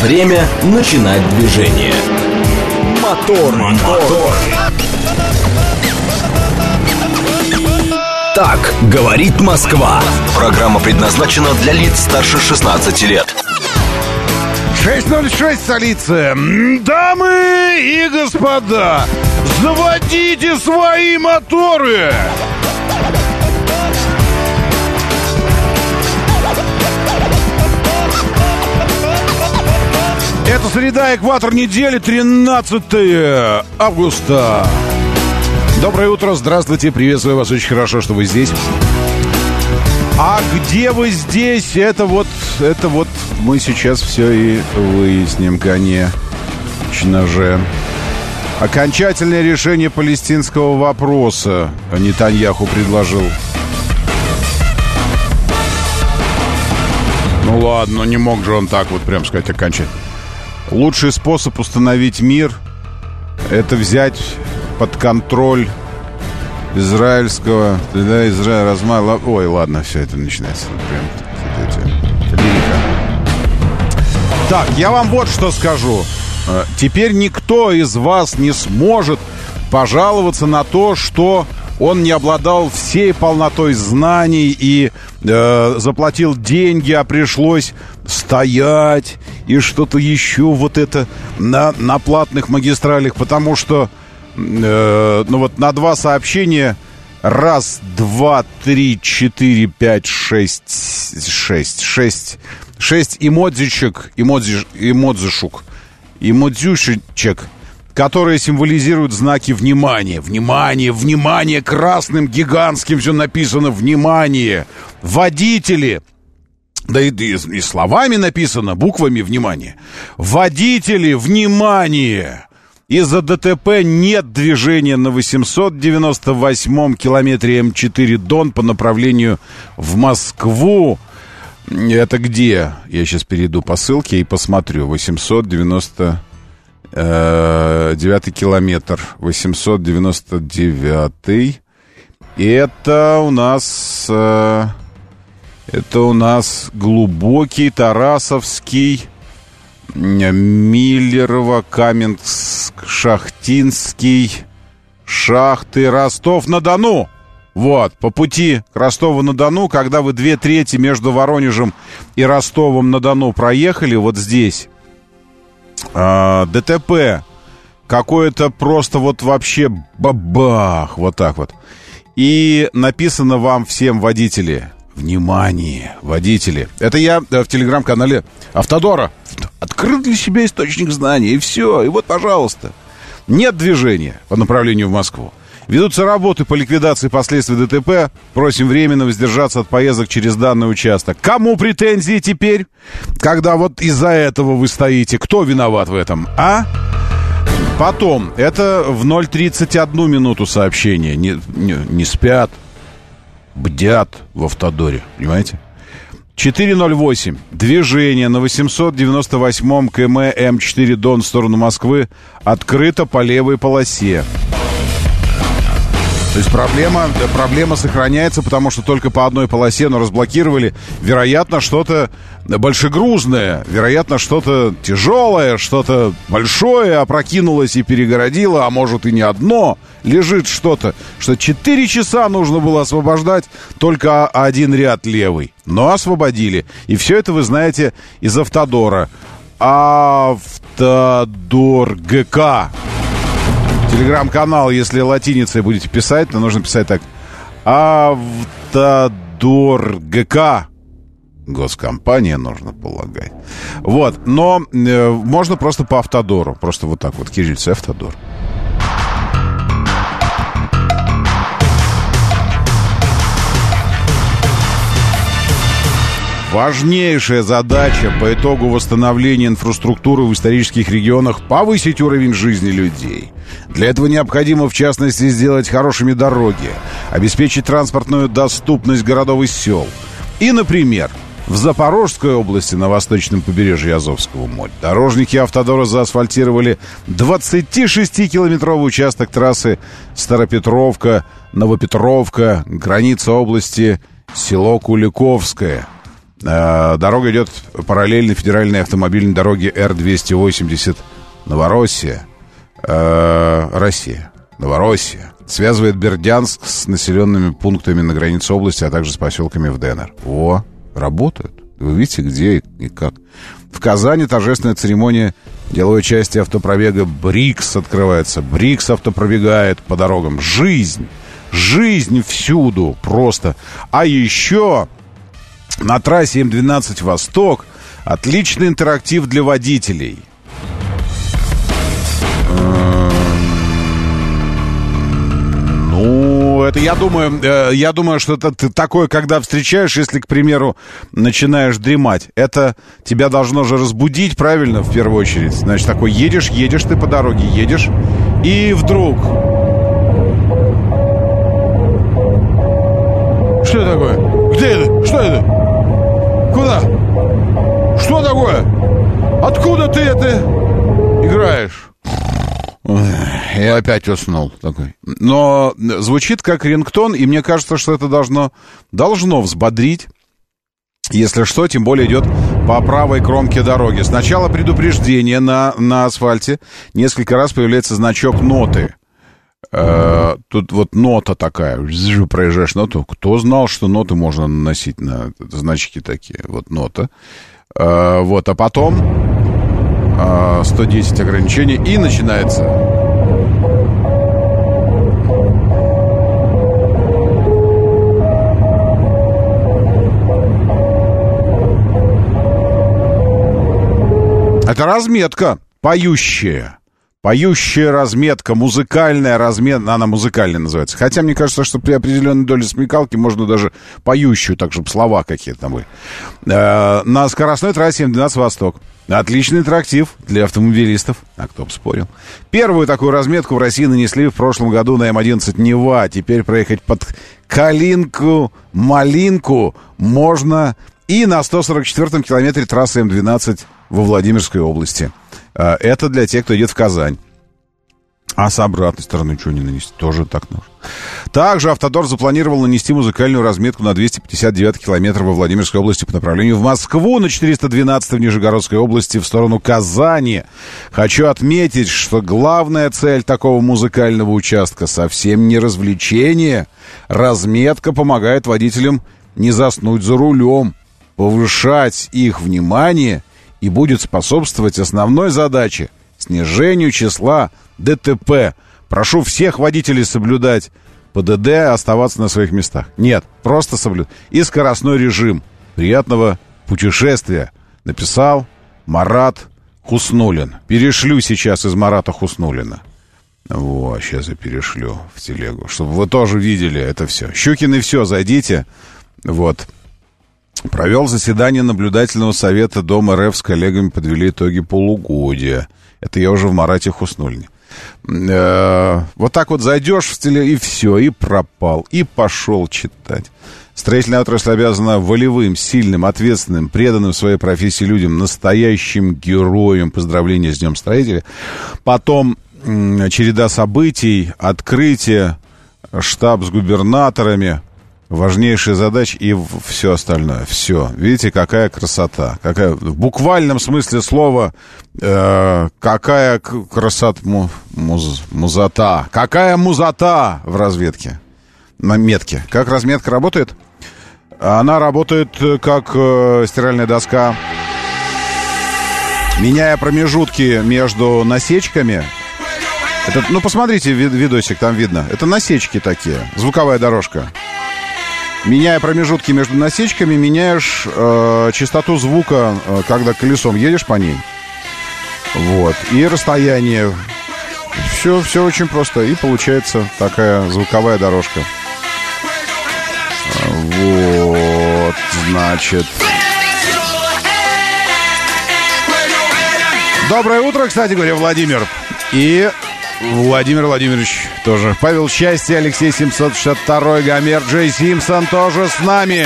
Время начинать движение. Мотор. Так говорит Москва. Программа предназначена для лиц старше 16 лет. 6:06 столица. Дамы и господа, заводите свои моторы. Это среда, экватор недели, 13 августа. Доброе утро, здравствуйте, приветствую вас, очень хорошо, что вы здесь. А где вы здесь? Это вот мы сейчас все и выясним, конечно же. Окончательное решение палестинского вопроса Нетаньяху предложил. Ну ладно, не мог же он так вот прям сказать окончательно. Лучший способ установить мир — это взять под контроль израильского... Да, Израиль размал... Ой, ладно, все это начинается. Прям лирика. Так, я вам вот что скажу. Теперь никто из вас не сможет пожаловаться на то, что он не обладал всей полнотой знаний и заплатил деньги, а пришлось стоять и что-то еще вот это на платных магистралях, потому что ну вот на 2 сообщения 1, 2, 3, 4, 5, 6 эмодзюшечек, которые символизируют знаки внимания. Внимание, красным, гигантским все написано «Внимание». Водители, да и словами написано, буквами «Внимание». Водители, внимание! Из-за ДТП нет движения на 898-м километре М4 Дон по направлению в Москву. Это где? Я сейчас перейду по ссылке и посмотрю. 899-й километр. 899-й. Это у нас глубокий, Тарасовский, Миллерово, Каменск, Шахтинский, Шахты, Ростов-на-Дону. Вот, по пути к Ростову-на-Дону, когда вы 2/3 между Воронежем и Ростовом-на-Дону проехали, вот здесь ДТП какое-то просто вот вообще бабах, вот так вот. И написано вам всем, водители: внимание, водители. Это я в телеграм-канале Автодора открыл для себя источник знаний, и все. И вот, пожалуйста, нет движения по направлению в Москву. Ведутся работы по ликвидации последствий ДТП. Просим временно воздержаться от поездок через данный участок. Кому претензии теперь, когда вот из-за этого вы стоите? Кто виноват в этом, а? Потом, это в 0:31 минуту сообщение. Не спят, бдят в Автодоре, понимаете? 4:08. Движение на 898-м км М4 Дон в сторону Москвы открыто по левой полосе. То есть проблема сохраняется, потому что только по одной полосе, но разблокировали. Вероятно, что-то большегрузное, вероятно, что-то тяжелое, что-то большое опрокинулось и перегородило, а может и не одно. Лежит что-то, что 4 часа нужно было освобождать только один ряд левый. Но освободили. И все это вы знаете из Автодора. Автодор ГК. Телеграм-канал, если латиницей будете писать, то нужно писать так: Автодор ГК. Госкомпания, нужно полагать. Вот, но можно просто по Автодору. Просто вот так вот, кириллица Автодор. Важнейшая задача по итогу восстановления инфраструктуры в исторических регионах — повысить уровень жизни людей. Для этого необходимо, в частности, сделать хорошими дороги, обеспечить транспортную доступность городов и сел. И, например, в Запорожской области на восточном побережье Азовского моря дорожники Автодора заасфальтировали 26-километровый участок трассы Старопетровка, Новопетровка, граница области, село Куликовское. Дорога идет параллельно федеральной автомобильной дороге Р-280 Новороссия. Россия. Новороссия. Связывает Бердянск с населенными пунктами на границе области, а также с поселками в ДНР. О, работают. Вы видите, где и как. В Казани торжественная церемония деловой части автопробега БРИКС открывается. БРИКС автопробегает по дорогам. Жизнь всюду просто. А еще на трассе М12 «Восток» отличный интерактив для водителей. Ну, это я думаю, что это ты такое, когда встречаешь, если, к примеру, начинаешь дремать. Это тебя должно же разбудить, правильно, в первую очередь. Значит, такой едешь ты по дороге, едешь, и вдруг... Что это такое? Где это? Что это? Куда? Что такое? Откуда ты это играешь? И опять уснул такой. Но звучит как рингтон, и мне кажется, что это должно взбодрить. Если что, тем более идет по правой кромке дороги. Сначала предупреждение на асфальте. Несколько раз появляется значок ноты. Тут вот нота такая. Проезжаешь ноту. Кто знал, что ноты можно наносить на значки такие? Вот нота. Вот, а потом 110 ограничений, и начинается. Это разметка поющая. Поющая разметка, музыкальная разметка. Она музыкальная называется. Хотя мне кажется, что при определенной доле смекалки можно даже поющую, так чтобы слова какие-то там были. На скоростной трассе М12 «Восток». Отличный интерактив для автомобилистов. А кто бы спорил. Первую такую разметку в России нанесли в прошлом году на М11 Нева. Теперь проехать под Калинку-Малинку можно и на 144-м километре трассы М12 во Владимирской области. Это для тех, кто идет в Казань. А с обратной стороны что не нанести? Тоже так нужно. Также «Автодор» запланировал нанести музыкальную разметку на 259 километр во Владимирской области по направлению в Москву, на 412 в Нижегородской области в сторону Казани. Хочу отметить, что главная цель такого музыкального участка совсем не развлечение. Разметка помогает водителям не заснуть за рулем, повышать их внимание и будет способствовать основной задаче — снижению числа ДТП. Прошу всех водителей соблюдать ПДД, оставаться на своих местах. Нет, просто соблюдать. И скоростной режим. Приятного путешествия. Написал Марат Хуснуллин. Перешлю сейчас из Марата Хуснуллина. Вот, сейчас я перешлю в телегу, чтобы вы тоже видели это все. Щукин и все, зайдите. Вот. Провел заседание наблюдательного совета Дома РФ с коллегами, подвели итоги полугодия. Это я уже в Марате Хуснуллине. Вот так вот зайдешь в теле, и все, и пропал, и пошел читать. Строительная отрасль обязана волевым, сильным, ответственным, преданным своей профессии людям, настоящим героям. Поздравления с Днем Строителя. Потом череда событий, открытие, штаб с губернаторами, важнейшая задача и все остальное. Все. Видите, какая красота. Какая, в буквальном смысле слова, какая красота, музота. Какая музота в разведке. На метке. Как разметка работает? Она работает как стиральная доска. Меняя промежутки между насечками. Это, ну, посмотрите видосик, там видно. Это насечки такие. Звуковая дорожка. Меняя промежутки между насечками, меняешь частоту звука, когда колесом едешь по ней. Вот. И расстояние. Все очень просто. И получается такая звуковая дорожка. Вот, значит. Доброе утро, кстати говоря, Владимир. И Владимир Владимирович тоже. Павел Счастье, Алексей 762, Гомер Джей Симпсон тоже с нами.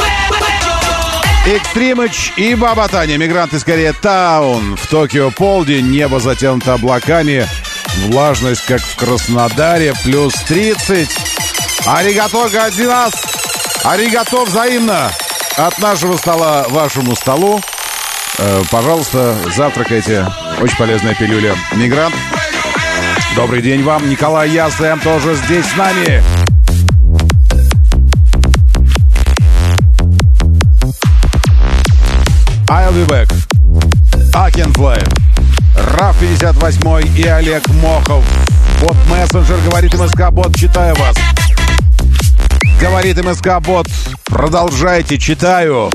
Экстримыч и Баба Таня. Мигранты скорее Таун. В Токио полдень, небо затянуто облаками. Влажность, как в Краснодаре, плюс 30. Аригато, гадзинас. Аригато взаимно. От нашего стола вашему столу. Пожалуйста, завтракайте. Очень полезная пилюля. Мигрант. Добрый день вам. Николай Ясэм тоже здесь с нами. I'll be back. I can fly. РАФ 58 и Олег Мохов. Бот-мессенджер, говорит МСК-бот, читаю вас. Говорит МСК-бот, продолжайте, читаю.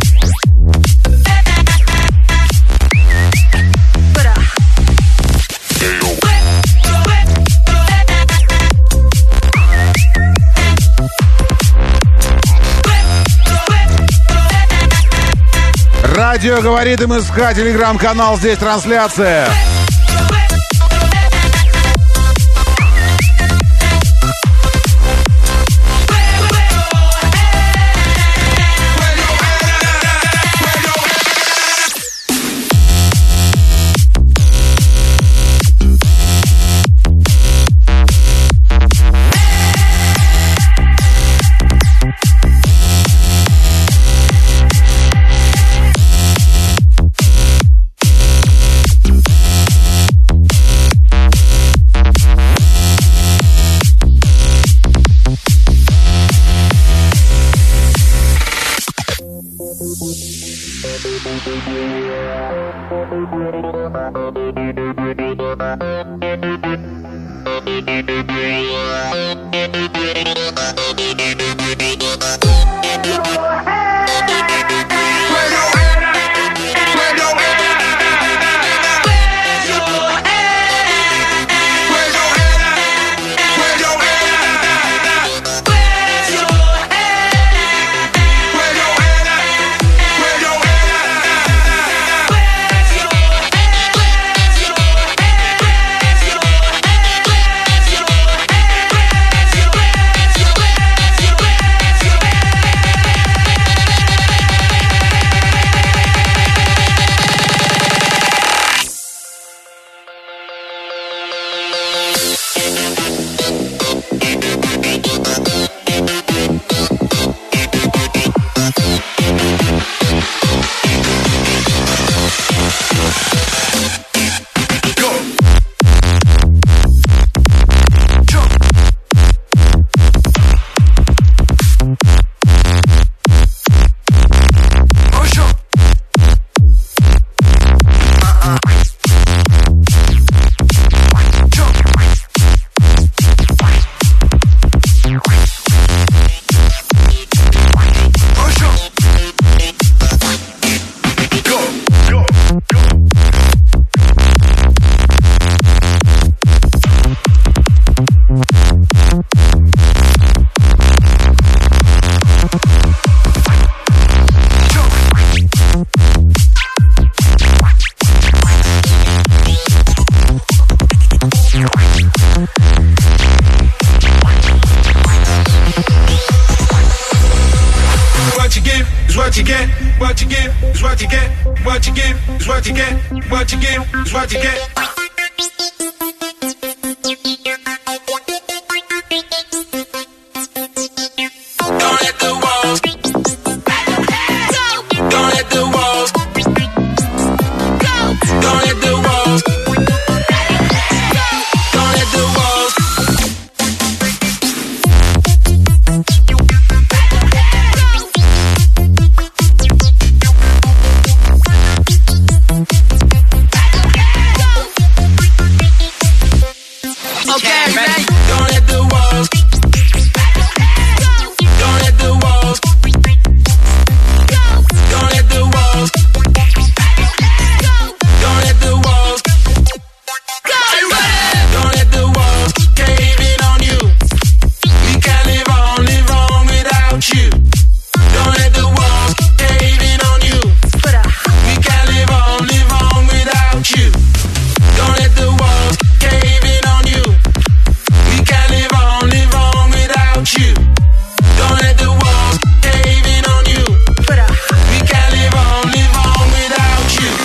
Радио говорит МСК, телеграм-канал, здесь трансляция.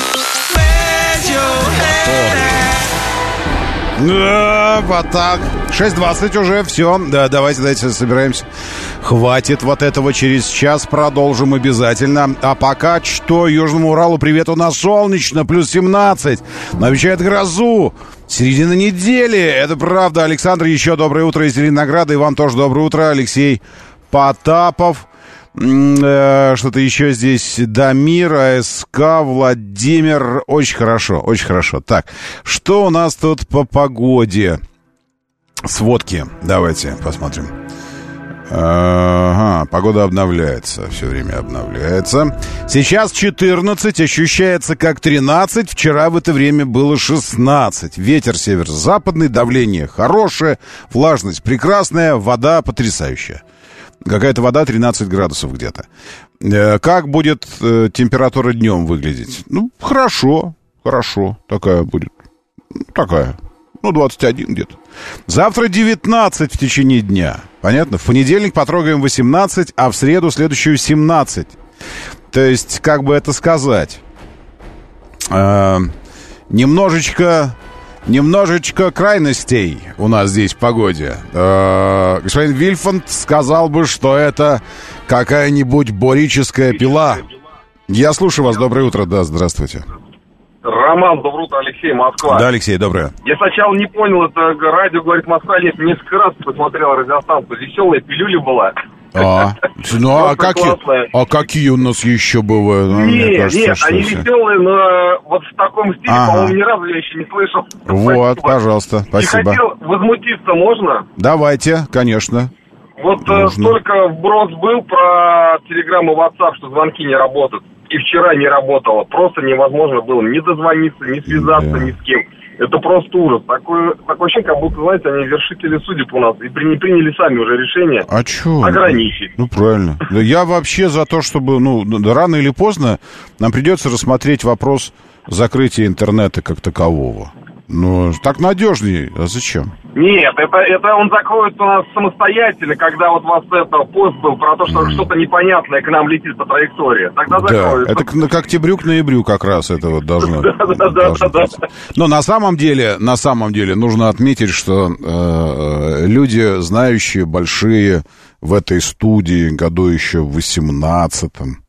Вот так. 6:20 уже, все. Да, давайте собираемся. Хватит вот этого, через час продолжим обязательно. А пока что Южному Уралу привет, у нас солнечно, плюс 17. Но обещает грозу. Середина недели, это правда. Александр, еще доброе утро из Зеленограда. И вам тоже доброе утро, Алексей Потапов. Что-то еще здесь. Дамир, АСК, Владимир. Очень хорошо, очень хорошо. Так, что у нас тут по погоде? Сводки. Давайте посмотрим. Ага, погода обновляется. Все время обновляется. Сейчас 14, ощущается как 13. Вчера в это время было 16. Ветер северо-западный, давление хорошее, влажность прекрасная, вода потрясающая. Какая-то вода 13 градусов где-то. Как будет температура днем выглядеть? Ну, хорошо. Такая будет. Такая. 21 где-то. Завтра 19 в течение дня. Понятно? В понедельник потрогаем 18, а в среду следующую 17. То есть, как бы это сказать? Немножечко крайностей у нас здесь в погоде. Господин Вильфанд сказал бы, что это какая-нибудь борическая пила. Я слушаю вас. Доброе утро. Да, здравствуйте. Роман, доброе утро, Алексей, Москва. Да, Алексей, доброе. Я сначала не понял, это радио «Говорит Москва». Нет, несколько раз посмотрел радиостанцию. Веселая пилюля была. Какие у нас еще бывают? Нет, они веселые, но вот в таком стиле, по-моему, ни разу я еще не слышал. Вот, пожалуйста, спасибо. И хотел возмутиться, можно? Давайте, конечно. Вот столько вброс был про Telegram и WhatsApp, что звонки не работают. И вчера не работало. Просто невозможно было ни дозвониться, ни связаться ни с кем. Это просто ужас. Такое ощущение, как будто, знаете, они вершители судеб у нас. И не приняли сами уже решение ограничить. Ну, правильно. Я вообще за то, чтобы, рано или поздно нам придется рассмотреть вопрос закрытия интернета как такового. Ну, так надежнее. А зачем? Нет, это он закроет у нас самостоятельно, когда вот у вас пост был про то, что что-то непонятное к нам летит по траектории. Тогда закроют. Да, это к октябрю, к ноябрю как раз это вот должно. Да. Но на самом деле нужно отметить, что люди, знающие, большие в этой студии году еще в 18-м,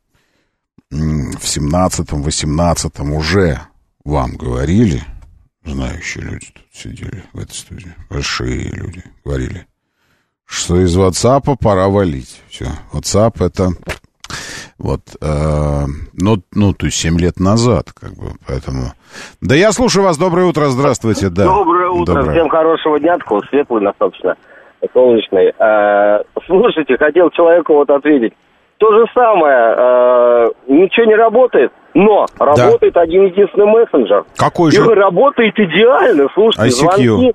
в 17-м, 18-м уже вам говорили, знающие люди тут сидели в этой студии, большие люди говорили, что из WhatsApp пора валить. Все, WhatsApp это вот, то есть 7 лет назад, как бы, поэтому... Да я слушаю вас, доброе утро, здравствуйте, да. Доброе утро, всем хорошего дня, такого светлый, достаточно солнечный. Слушайте, хотел человеку вот ответить. То же самое, ничего не работает, но работает один единственный мессенджер. Какой же? И работает идеально, слушайте, звонки.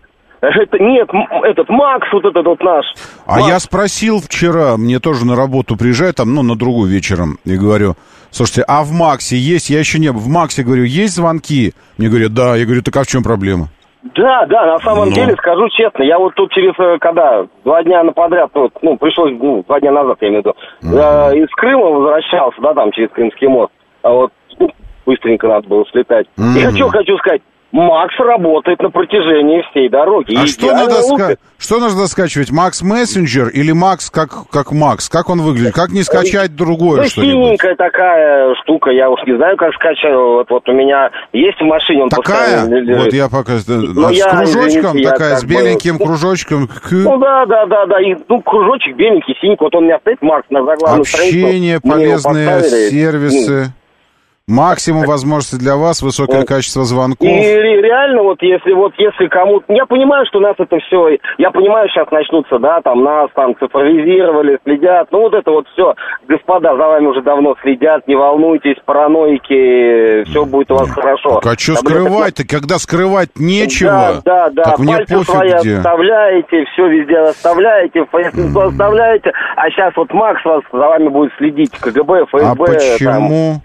Этот Макс, вот этот вот наш. Макс. Я спросил вчера, мне тоже на работу приезжают, там, на другую вечером, и говорю, слушайте, а в Максе есть? Я еще не был. В Максе, говорю, есть звонки? Мне говорят, да. Я говорю, так а в чем проблема? Да, на самом деле, скажу честно, я вот тут через, 2 дня подряд, пришлось, 2 дня назад, я имею в виду, из Крыма возвращался, там, через Крымский мост, а вот быстренько надо было слетать. Я что хочу сказать, Макс работает на протяжении всей дороги. А что нужно скачивать? Макс Мессенджер или Макс как Макс? Как он выглядит? Как не скачать другое что-нибудь? Синенькая такая штука, я уж не знаю, как скачать. Вот у меня есть в машине, он такая? постоянно... Вот я пока... с кружочком, такая, с беленьким кружочком. Да. И, кружочек беленький, синенький. Вот он у меня стоит, Макс, на заглавной странице. Общение, полезные сервисы. Максимум возможностей для вас, высокое качество звонков. И реально, если кому-то... Я понимаю, что у нас это все... Я понимаю, сейчас начнутся, нас цифровизировали, следят. Это все. Господа, за вами уже давно следят, не волнуйтесь, параноики, все будет у вас хорошо. Так а что скрывать-то, когда скрывать нечего? Да. Так мне пальцы пофиг свои где. оставляете, все везде оставляете, фейсбук оставляете, а сейчас Макс вас за вами будет следить, КГБ, ФСБ. А почему...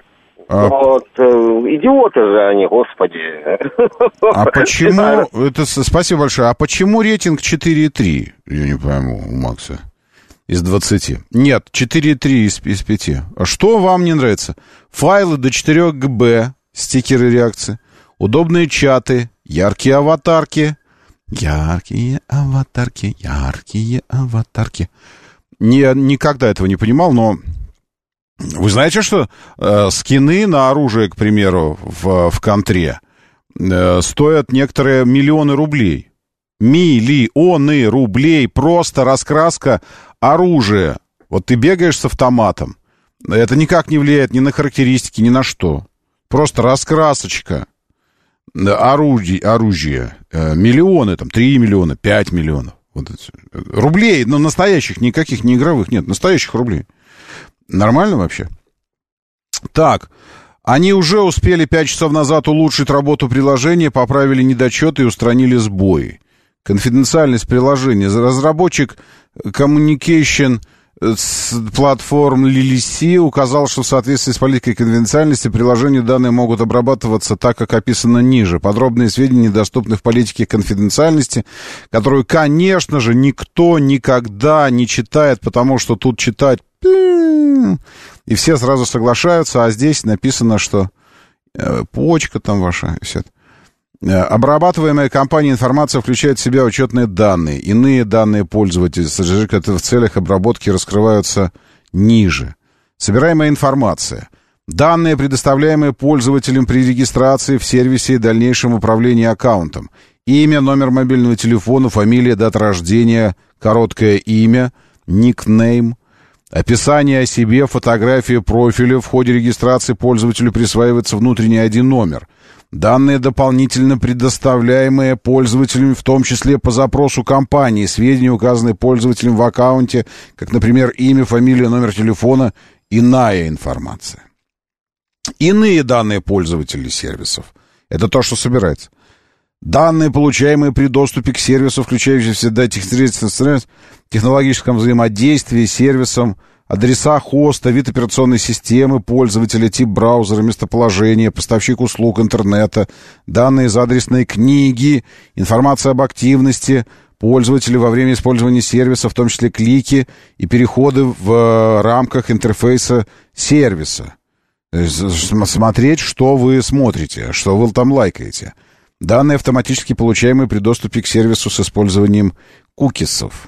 идиоты же они, господи. А почему... Спасибо большое. А почему рейтинг 4,3? Я не пойму, у Макса. Из 20. Нет, 4,3 из 5. А что вам не нравится? Файлы до 4 ГБ, стикеры реакции, удобные чаты, яркие аватарки, Яркие аватарки, яркие аватарки. Никогда этого не понимал, но... Вы знаете, что скины на оружие, к примеру, в контре стоят некоторые миллионы рублей. Миллионы рублей. Просто раскраска оружия. Вот ты бегаешь с автоматом. Это никак не влияет ни на характеристики, ни на что. Просто раскрасочка оружия. Миллионы, там, 3 миллиона, 5 миллионов. Вот рублей, но настоящих, никаких не игровых, нет, настоящих рублей. Нормально вообще? Так, они уже успели 5 часов назад улучшить работу приложения, поправили недочеты и устранили сбои. Конфиденциальность приложения. Разработчик Communication платформ LLC указал, что в соответствии с политикой конфиденциальности приложению данные могут обрабатываться так, как описано ниже. Подробные сведения недоступны в политике конфиденциальности, которую, конечно же, никто никогда не читает, потому что тут читать... И все сразу соглашаются, а здесь написано, что почка там ваша висит. Обрабатываемая компанией информация включает в себя учетные данные. Иные данные пользователя, в целях обработки, раскрываются ниже. Собираемая информация. Данные, предоставляемые пользователям при регистрации в сервисе и дальнейшем управлении аккаунтом. Имя, номер мобильного телефона, фамилия, дата рождения, короткое имя, никнейм. Описание о себе, фотография профиля. В ходе регистрации пользователю присваивается внутренний ID-номер. Данные, дополнительно предоставляемые пользователям, в том числе по запросу компании. Сведения, указанные пользователем в аккаунте, как, например, имя, фамилия, номер телефона, иная информация. Иные данные пользователей сервисов. Это то, что собирается. Данные, получаемые при доступе к сервису, включающие в себя технологическом взаимодействии с сервисом, адреса хоста, вид операционной системы пользователя, тип браузера, местоположение, поставщик услуг интернета, данные из адресной книги, информация об активности пользователя во время использования сервиса, в том числе клики и переходы в рамках интерфейса сервиса. Смотреть, что вы смотрите, что вы там лайкаете. Данные, автоматически получаемые при доступе к сервису с использованием кукисов.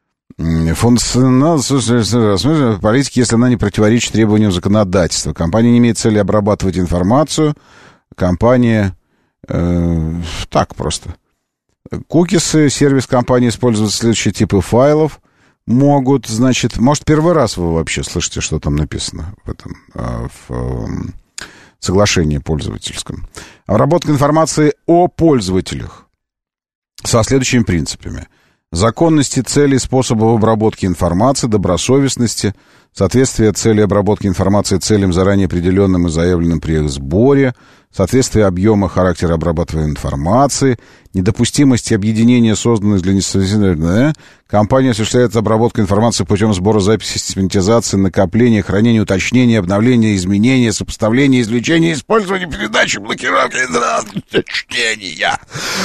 Политики, если она не противоречит требованиям законодательства. Компания не имеет цели обрабатывать информацию. Компания... так просто. Кукисы, сервис компании используют следующие типы файлов. Могут, значит... Может, первый раз вы вообще слышите, что там написано в этом... в соглашении пользовательском. Обработка информации о пользователях со следующими принципами. Законности, цели, способов обработки информации, добросовестности, соответствие цели обработки информации целям, заранее определенным и заявленным при их сборе, соответствие объема, характера обрабатываемой информации, недопустимости объединения, созданных для несовершеннолетних. Компания осуществляет обработку информации путем сбора, записи, систематизации, накопления, хранения, уточнения, обновления, изменения, сопоставления, извлечения, использования, передачи, блокировки, чтения.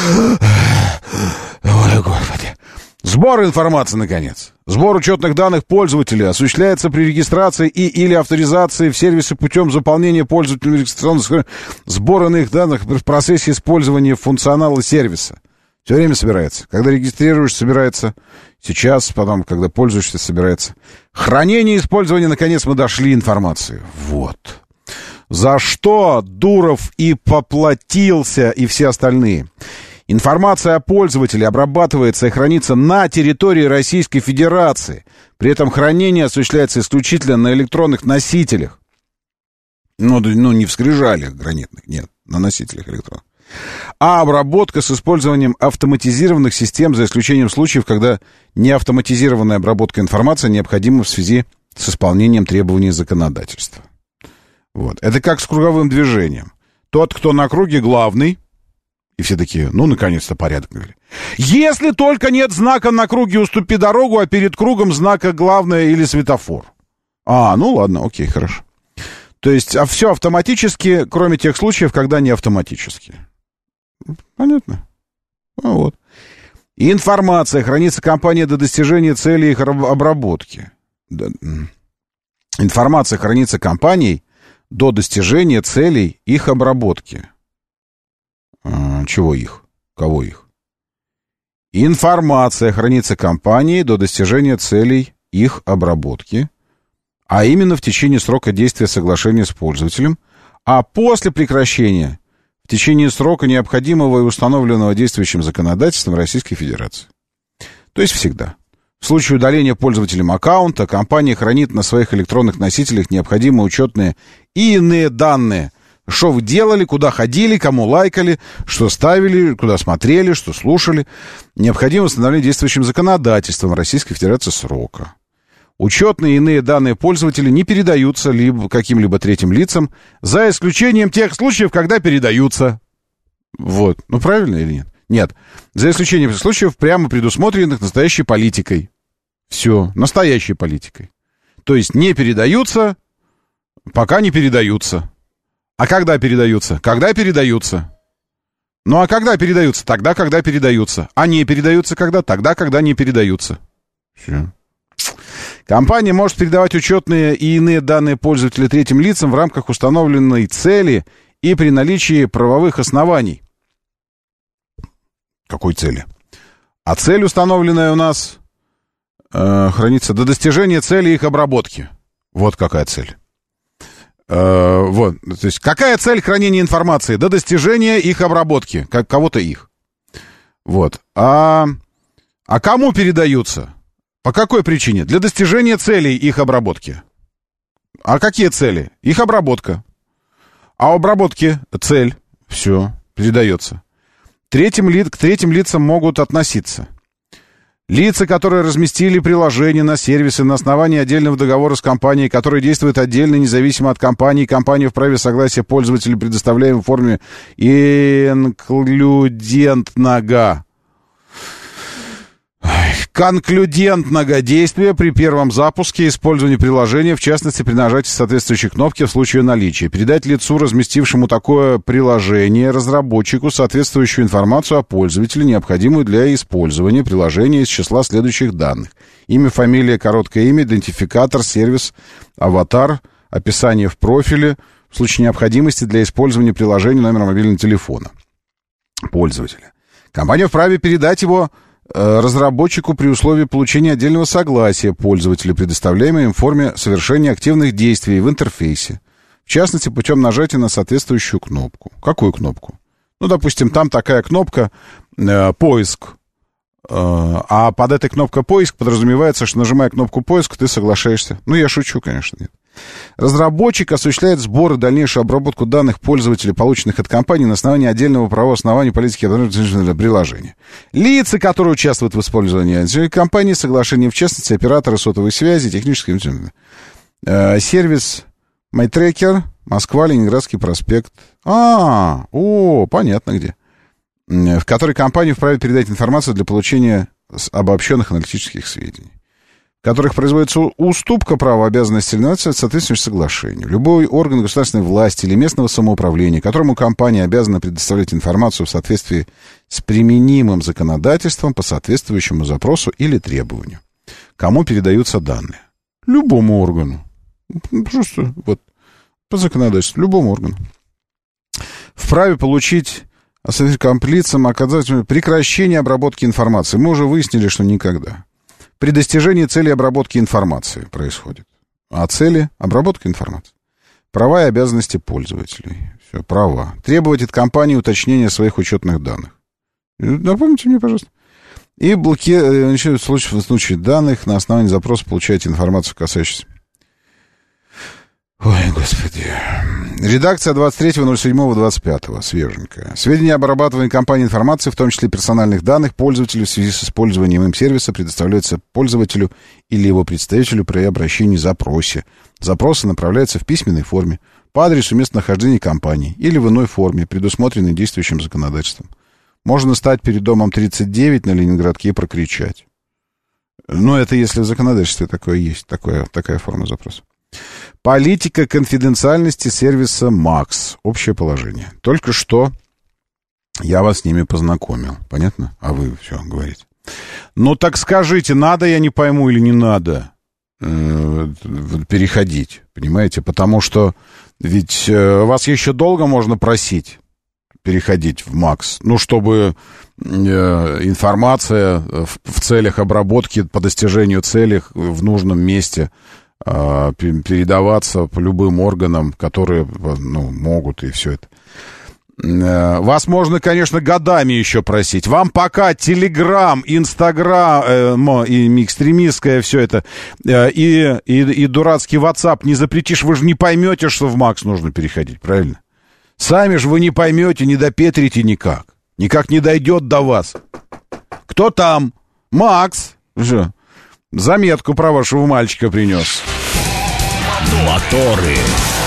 Ой, Господи. Сбор информации, наконец. Сбор учетных данных пользователя осуществляется при регистрации и или авторизации в сервисе путем заполнения пользователем регистрационных сбора их данных в процессе использования функционала сервиса. Все время собирается. Когда регистрируешь, собирается. Сейчас, потом, когда пользуешься, собирается. Хранение и использование, наконец, мы дошли информации. Вот. За что Дуров и поплатился, и все остальные. Информация о пользователе обрабатывается и хранится на территории Российской Федерации. При этом хранение осуществляется исключительно на электронных носителях. Ну не в скрижалях гранитных, нет, на носителях электронных. А обработка с использованием автоматизированных систем, за исключением случаев, когда неавтоматизированная обработка информации необходима в связи с исполнением требований законодательства. Вот. Это как с круговым движением. Тот, кто на круге, главный. И все такие, ну, наконец-то порядок. Если только нет знака на круге «Уступи дорогу», а перед кругом знака «Главное» или светофор. Ну ладно, окей, хорошо. То есть все автоматически, кроме тех случаев, когда не автоматически. Понятно? Вот. Информация хранится компанией до достижения цели их обработки. Информация хранится компанией до достижения целей их обработки. Чего их? Кого их? Информация хранится компанией до достижения целей их обработки, а именно в течение срока действия соглашения с пользователем, а после прекращения в течение срока, необходимого и установленного действующим законодательством Российской Федерации. То есть всегда. В случае удаления пользователем аккаунта компания хранит на своих электронных носителях необходимые учетные и иные данные. Что вы делали, куда ходили, кому лайкали, что ставили, куда смотрели, что слушали. Необходимо установление действующим законодательством Российской Федерации срока. Учетные и иные данные пользователя не передаются либо каким-либо третьим лицам, за исключением тех случаев, когда передаются. Вот. Ну, правильно или нет? Нет. За исключением случаев, прямо предусмотренных настоящей политикой. Все. Настоящей политикой. То есть не передаются, пока не передаются. А когда передаются? Когда передаются. Ну, а когда передаются? Тогда, когда передаются. А не передаются когда? Тогда, когда не передаются. Все. Компания может передавать учетные и иные данные пользователя третьим лицам в рамках установленной цели и при наличии правовых оснований. Какой цели? А цель, установленная у нас, хранится до достижения цели их обработки. Вот какая цель. Вот. То есть какая цель хранения информации? До достижения их обработки. Кого-то их. Вот. А кому передаются? По какой причине? Для достижения целей их обработки. А какие цели? Их обработка. А у обработки цель. Все. Передается. К третьим лицам могут относиться лица, которые разместили приложение на сервисы на основании отдельного договора с компанией, который действует отдельно, независимо от компании. Компания вправе согласия пользователя, предоставляемой в форме конклюдентного действия при первом запуске использования приложения, в частности, при нажатии соответствующей кнопки в случае наличия. Передать лицу, разместившему такое приложение, разработчику соответствующую информацию о пользователе, необходимую для использования приложения из числа следующих данных. Имя, фамилия, короткое имя, идентификатор, сервис, аватар, описание в профиле, в случае необходимости для использования приложения номера мобильного телефона пользователя. Компания вправе передать его разработчику при условии получения отдельного согласия пользователя, предоставляемой им в форме совершения активных действий в интерфейсе. В частности, путем нажатия на соответствующую кнопку. Какую кнопку? Ну, допустим, там такая кнопка «Поиск». А под этой кнопкой «Поиск» подразумевается, что, нажимая кнопку «Поиск», ты соглашаешься. Ну, я шучу, конечно, нет. Разработчик осуществляет сбор и дальнейшую обработку данных пользователей, полученных от компании, на основании отдельного правового основания политики приложения. Лица, которые участвуют в использовании компании, соглашения, в частности, операторы сотовой связи, технические... Сервис MyTracker, Москва, Ленинградский проспект. Понятно где. В который компания вправе передать информацию для получения обобщенных аналитических сведений, в которых производится уступка права обязанности соответствующему соглашению. Любой орган государственной власти или местного самоуправления, которому компания обязана предоставлять информацию в соответствии с применимым законодательством по соответствующему запросу или требованию. Кому передаются данные? Любому органу. Просто вот по законодательству. Любому органу. Вправе получить лицам оказать прекращение обработки информации. Мы уже выяснили, что никогда. При достижении цели обработки информации происходит. А цели — обработка информации. Права и обязанности пользователей. Все, права. Требовать от компании уточнения своих учетных данных. Напомните мне, пожалуйста. И блокировать в случае данных на основании запроса получаете информацию, касающуюся... Ой, господи. Редакция 23.07.25. Свеженькая. Сведения об обрабатывании компанией информации, в том числе персональных данных пользователей в связи с использованием им сервиса, предоставляются пользователю или его представителю при обращении в запросе. Запросы направляются в письменной форме по адресу местонахождения компании или в иной форме, предусмотренной действующим законодательством. Можно стать перед домом 39 на Ленинградке и прокричать. Но это если в законодательстве такое есть, такая форма запроса. Политика конфиденциальности сервиса Max. Общее положение. Только что я вас с ними познакомил. Понятно? А вы все говорите. Ну так скажите, надо, я не пойму, или не надо переходить. Понимаете? Потому что ведь вас еще долго можно просить. переходить в МАКС? Ну, чтобы информация в целях обработки, по достижению целей в нужном месте передаваться по любым органам, которые, ну, могут, и все это. Вас можно, конечно, годами еще просить. Вам пока Телеграм, Инстаграм и экстремистское все это, и дурацкий WhatsApp не запретишь, вы же не поймете, что в МАКС нужно переходить, правильно? Сами же вы не поймете, не допетрите никак. Никак не дойдет до вас. Кто там? МАКС. Что? Заметку про вашего мальчика принес. Моторы.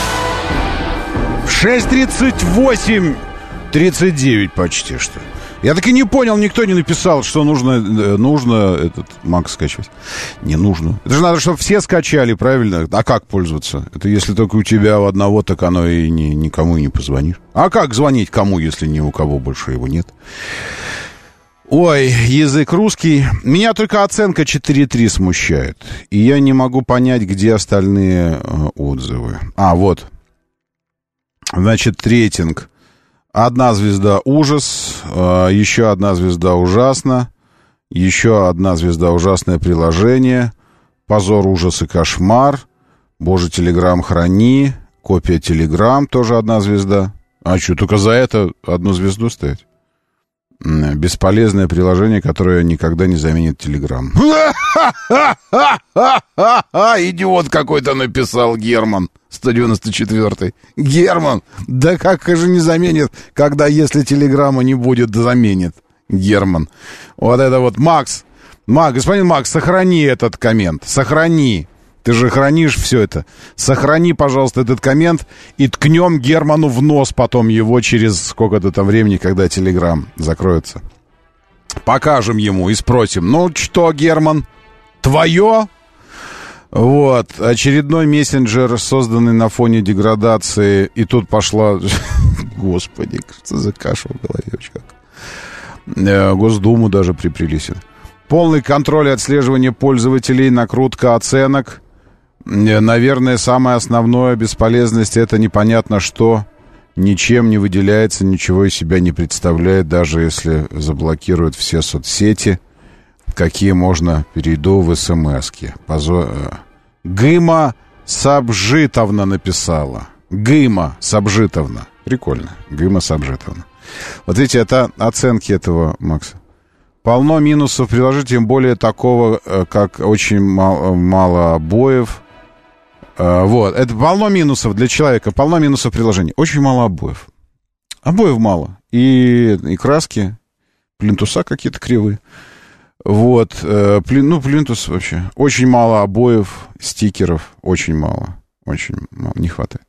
6:38, 39 почти что. Я так и не понял, никто не написал, что нужно этот МАКС скачивать. Не нужно. Это же надо, чтобы все скачали, правильно? А как пользоваться? Это если только у тебя у одного, так оно и никому и не позвонишь. А как звонить кому, если ни у кого больше его нет? Ой, язык русский. Меня только оценка 4,3 смущает. И я не могу понять, где остальные отзывы. А, вот. Значит, рейтинг. 1 звезда ужас, еще 1 звезда ужасно, еще 1 звезда ужасное приложение, позор, ужас и кошмар, боже, Телеграм храни, копия Телеграм, тоже 1 звезда. А что, только за это 1 звезду ставить? Бесполезное приложение, которое никогда не заменит Телеграм. Идиот какой-то написал, Герман. 194-й. Герман, да как же не заменит, когда, если Телеграма не будет, заменит. Герман. Вот это вот, Макс, господин Макс, сохрани этот коммент. Сохрани. Ты же хранишь все это. Сохрани, пожалуйста, этот коммент и ткнем Герману в нос потом его через сколько-то там времени, когда Телеграм закроется. Покажем ему и спросим. Ну что, Герман, твое? Вот, очередной мессенджер, созданный на фоне деградации, и тут пошла... Господи, что за каша в голове, как. Госдуму даже припрелись. Полный контроль и отслеживание пользователей, накрутка оценок. Наверное, самое основное, бесполезность — это непонятно что, ничем не выделяется, ничего из себя не представляет, даже если заблокируют все соцсети. Какие можно, перейду в СМС-ки. Гыма Сабжитовна написала. Гыма Сабжитовна. Прикольно. Гыма Сабжитовна. Вот видите, это оценки этого Макса. Полно минусов приложить, тем более такого, как очень мало обоев. Вот, это полно минусов для человека, полно минусов приложений. Очень мало обоев. Обоев мало. И краски, плинтуса какие-то кривые. Вот, плинтус вообще. Очень мало обоев, стикеров, очень мало, не хватает.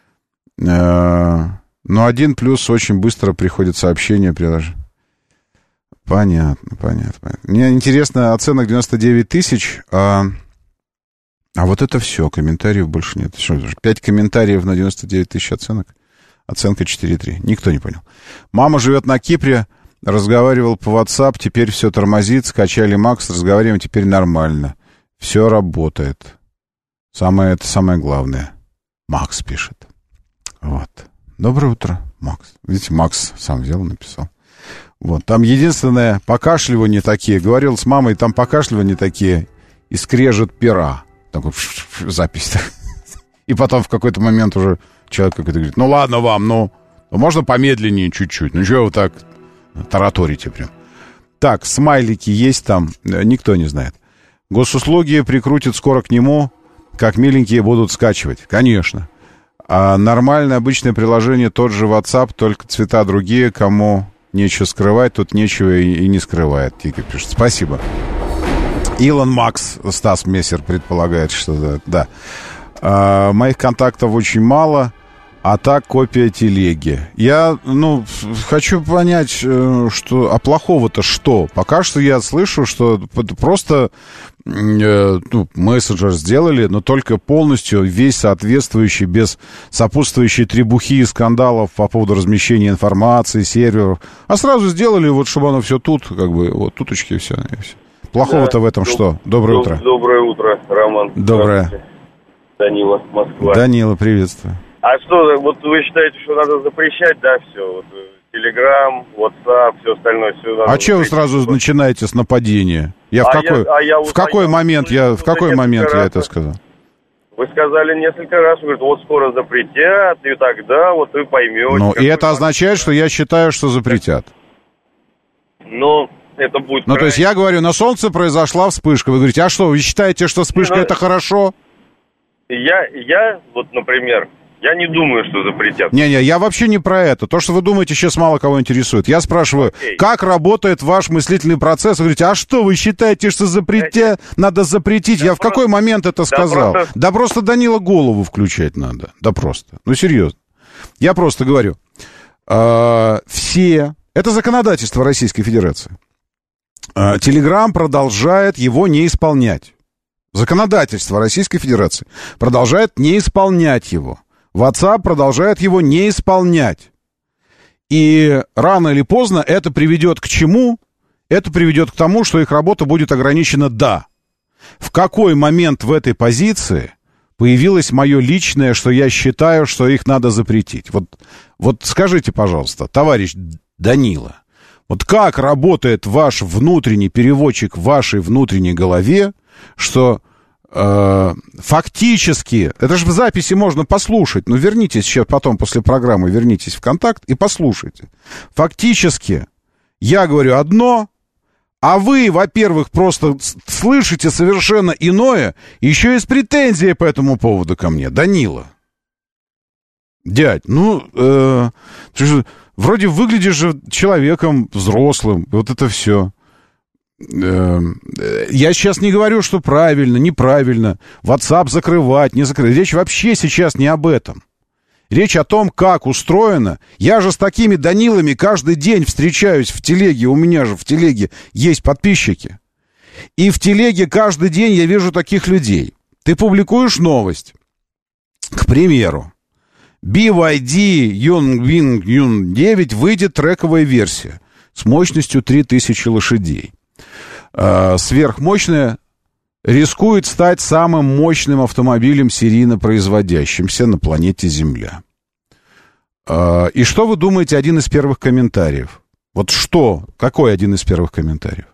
Но 1 плюс, очень быстро приходит сообщение, приложение. Понятно. Мне интересно, оценок 99 тысяч, а вот это все, комментариев больше нет. Что, 5 комментариев на 99 тысяч оценок? Оценка 4,3. Никто не понял. Мама живет на Кипре. Разговаривал по WhatsApp, теперь все тормозит, скачали МАКС, разговариваем, теперь нормально. Все работает. Это самое главное. Макс пишет. Вот. Доброе утро, Макс. Видите, Макс сам взял, написал. Вот. Там единственное, покашливания такие. Говорил с мамой, там покашливания такие. И скрежет пера. Такой запись. И потом в какой-то момент уже человек какой-то говорит, ну ладно вам, ну можно помедленнее чуть-чуть. Ну чего вы так... тараторите прям. Так, смайлики есть там, никто не знает. Госуслуги прикрутят скоро к нему, как миленькие будут скачивать. Конечно. А нормальное обычное приложение, тот же WhatsApp, только цвета другие, кому нечего скрывать, тут нечего и не скрывает. Тика пишет. Спасибо. Илон Макс, Стас Мессер предполагает, что да. Моих контактов очень мало. А так копия телеги. Я, хочу понять, что... А плохого-то что? Пока что я слышу, что просто мессенджер сделали, но только полностью весь соответствующий, без сопутствующей требухи и скандалов по поводу размещения информации, серверов. А сразу сделали, вот чтобы оно все тут, как бы, вот туточки и все. Плохого-то в этом что? Доброе утро. Доброе утро, Роман. Доброе. Данила, Москва. Данила, приветствую. А что, вот вы считаете, что надо запрещать, да, все? Вот, Telegram, WhatsApp, все остальное. Все а что вы сразу начинаете с нападения? В какой момент я это сказал? Вы сказали несколько раз, говорит, вот скоро запретят, и тогда вот вы поймете. Ну, и это означает, что я считаю, что запретят. Ну, это будет... Ну, то есть я говорю, на Солнце произошла вспышка. Вы говорите, а что, вы считаете, что вспышка это хорошо? Я, вот, например, я не думаю, что запретят. Не-не, я вообще не про это. То, что вы думаете, сейчас мало кого интересует. Я спрашиваю, как работает ваш мыслительный процесс? Вы говорите, а что, вы считаете, что запретят? Надо запретить? Я в какой момент это сказал? Да просто Данила голову включать надо. Да просто. Ну, серьезно. Я просто говорю. Все... Это законодательство Российской Федерации. Телеграм продолжает его не исполнять. Законодательство Российской Федерации продолжает не исполнять его. WhatsApp продолжает его не исполнять. И рано или поздно это приведет к чему? Это приведет к тому, что их работа будет ограничена «да». В какой момент в этой позиции появилось мое личное, что я считаю, что их надо запретить? Вот скажите, пожалуйста, товарищ Данила, вот как работает ваш внутренний переводчик в вашей внутренней голове, что фактически, это же в записи можно послушать, ну вернитесь сейчас потом после программы, вернитесь в «Контакт» и послушайте. Фактически я говорю одно, а вы, во-первых, просто слышите совершенно иное, еще и с претензией по этому поводу ко мне. Данила. Дядь, вроде выглядишь же человеком взрослым, вот это все. Я сейчас не говорю, что правильно, неправильно, WhatsApp закрывать, не закрывать. Речь вообще сейчас не об этом. Речь о том, как устроено. Я же с такими Данилами каждый день встречаюсь в телеге. У меня же в телеге есть подписчики. И в телеге каждый день я вижу таких людей. Ты публикуешь новость. К примеру, BYD Yunwing Yun 9 выйдет трековая версия с мощностью 3000 лошадей. Сверхмощная, рискует стать самым мощным автомобилем серийно производящимся на планете Земля. И что вы думаете, один из первых комментариев? Вот что? Какой один из первых комментариев?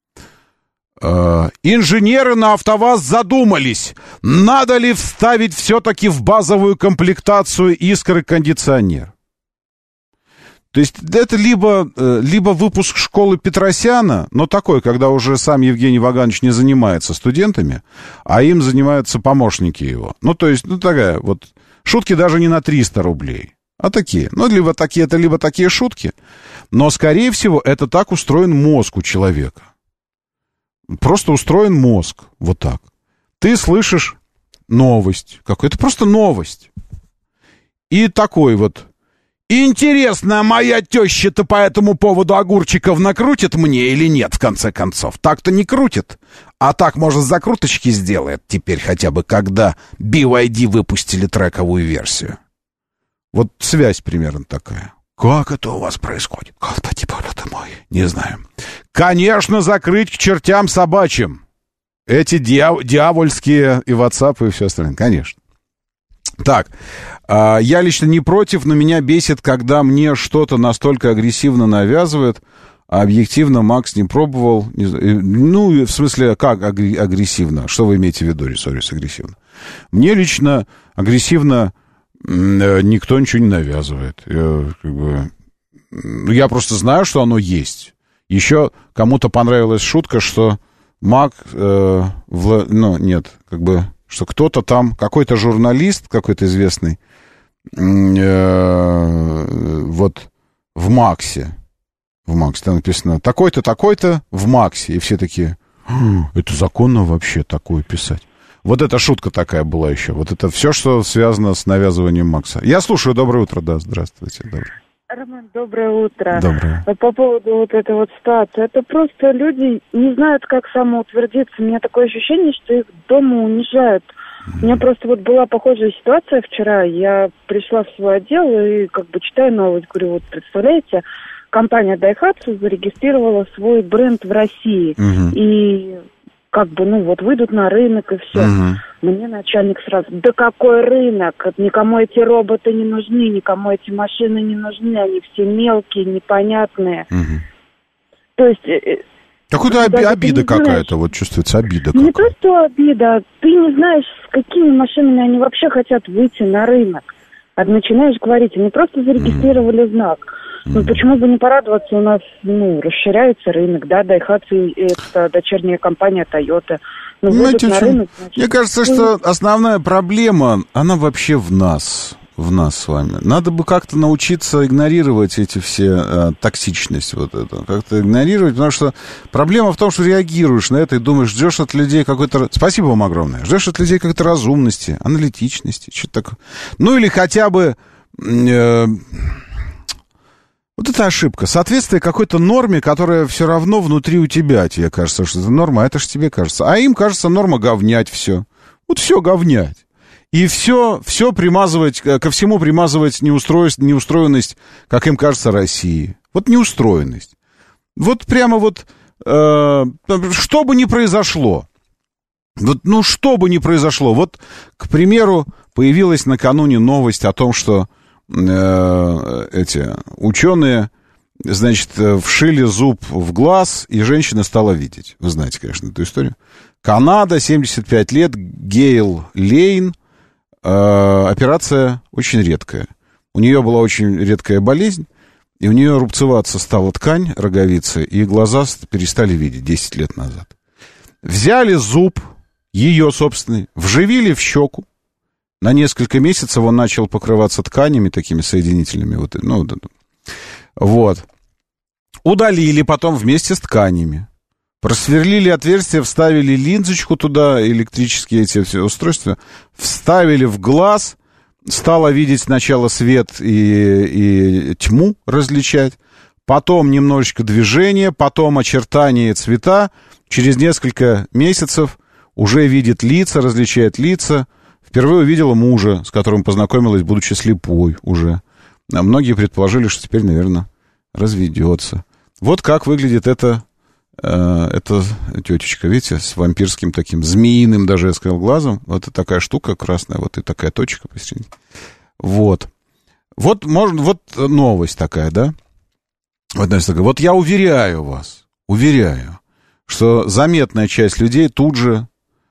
Инженеры на АвтоВАЗ задумались, надо ли вставить все-таки в базовую комплектацию искры кондиционер. То есть это либо выпуск школы Петросяна, но такой, когда уже сам Евгений Ваганович не занимается студентами, а им занимаются помощники его. Ну, то есть, такая вот шутки даже не на 300 рублей, а такие. Ну, либо такие шутки, но, скорее всего, это так устроен мозг у человека. Просто устроен мозг, вот так. Ты слышишь новость, какую-то просто новость. И такой вот: интересно, моя теща-то по этому поводу огурчиков накрутит мне или нет, в конце концов? Так-то не крутит. А так, может, закруточки сделает теперь хотя бы, когда BYD выпустили трековую версию. Вот связь примерно такая. Как это у вас происходит? Господи, боже ты мой. Не знаю. Конечно, закрыть к чертям собачьим. Эти дьявольские и WhatsApp и все остальное. Конечно. Так, я лично не против, но меня бесит, когда мне что-то настолько агрессивно навязывают, а объективно Макс не пробовал. Ну, в смысле, как агрессивно? Что вы имеете в виду, рисуюсь агрессивно? Мне лично агрессивно никто ничего не навязывает. Я просто знаю, что оно есть. Еще кому-то понравилась шутка, что что кто-то там, какой-то журналист, какой-то известный, вот в Максе там написано такой-то, такой-то в Максе, и все такие: это законно вообще такое писать? Вот эта шутка такая была еще. Вот это все, что связано с навязыванием Макса. Я слушаю. Доброе утро, да, здравствуйте. Доброе. Роман, доброе утро. Доброе. По поводу вот этой вот ситуации. Это просто люди не знают, как самоутвердиться. У меня такое ощущение, что их дома унижают. У меня просто вот была похожая ситуация вчера. Я пришла в свой отдел и читаю новость. Говорю, вот представляете, компания Daihatsu зарегистрировала свой бренд в России. И как бы, ну, вот выйдут на рынок и все. Мне начальник сразу: да какой рынок? Никому эти роботы не нужны, никому эти машины не нужны, они все мелкие, непонятные. То есть... Какая-то обида какая-то, вот чувствуется обида. Не просто обида, ты не знаешь, с какими машинами они вообще хотят выйти на рынок. А начинаешь говорить, они просто зарегистрировали знак. Ну, почему бы не порадоваться, у нас, ну, расширяется рынок, да, Daihatsu — это дочерняя компания Toyota. Ну, знаете, на рынок, значит, мне кажется, что основная проблема, она вообще в нас с вами. Надо бы как-то научиться игнорировать эти все токсичность, вот это, как-то игнорировать, потому что проблема в том, что реагируешь на это и думаешь, ждешь от людей какой-то... Спасибо вам огромное. Ждешь от людей какой-то разумности, аналитичности, что-то такое. Ну, или хотя бы... Вот это ошибка. Соответствие какой-то норме, которая все равно внутри у тебя. Тебе кажется, что это норма, а это же тебе кажется. А им кажется норма говнять все. Вот все говнять. И все примазывать, ко всему примазывать неустроенность, как им кажется, России. Вот неустроенность. Вот прямо вот, что бы ни произошло. Вот, ну, что бы ни произошло. Вот, к примеру, появилась накануне новость о том, что эти ученые, значит, вшили зуб в глаз, и женщина стала видеть. Вы знаете, конечно, эту историю. Канада, 75 лет, Гейл Лейн. Операция очень редкая. У нее была очень редкая болезнь, и у нее рубцеваться стала ткань роговицы, и глаза перестали видеть 10 лет назад. Взяли зуб, ее собственный, вживили в щеку. На несколько месяцев он начал покрываться тканями такими соединительными. Вот. Удалили потом вместе с тканями. Просверлили отверстие, вставили линзочку туда, электрические эти все устройства, вставили в глаз, стала видеть сначала свет и тьму различать, потом немножечко движение, потом очертания и цвета. Через несколько месяцев уже видит лица, различает лица. Впервые увидела мужа, с которым познакомилась, будучи слепой уже. А многие предположили, что теперь, наверное, разведется. Вот как выглядит эта тетечка, видите, с вампирским таким, змеиным даже, я сказал, глазом. Вот и такая штука красная, вот и такая точка посередине. Вот. Вот новость такая, да? Вот я уверяю вас, что заметная часть людей тут же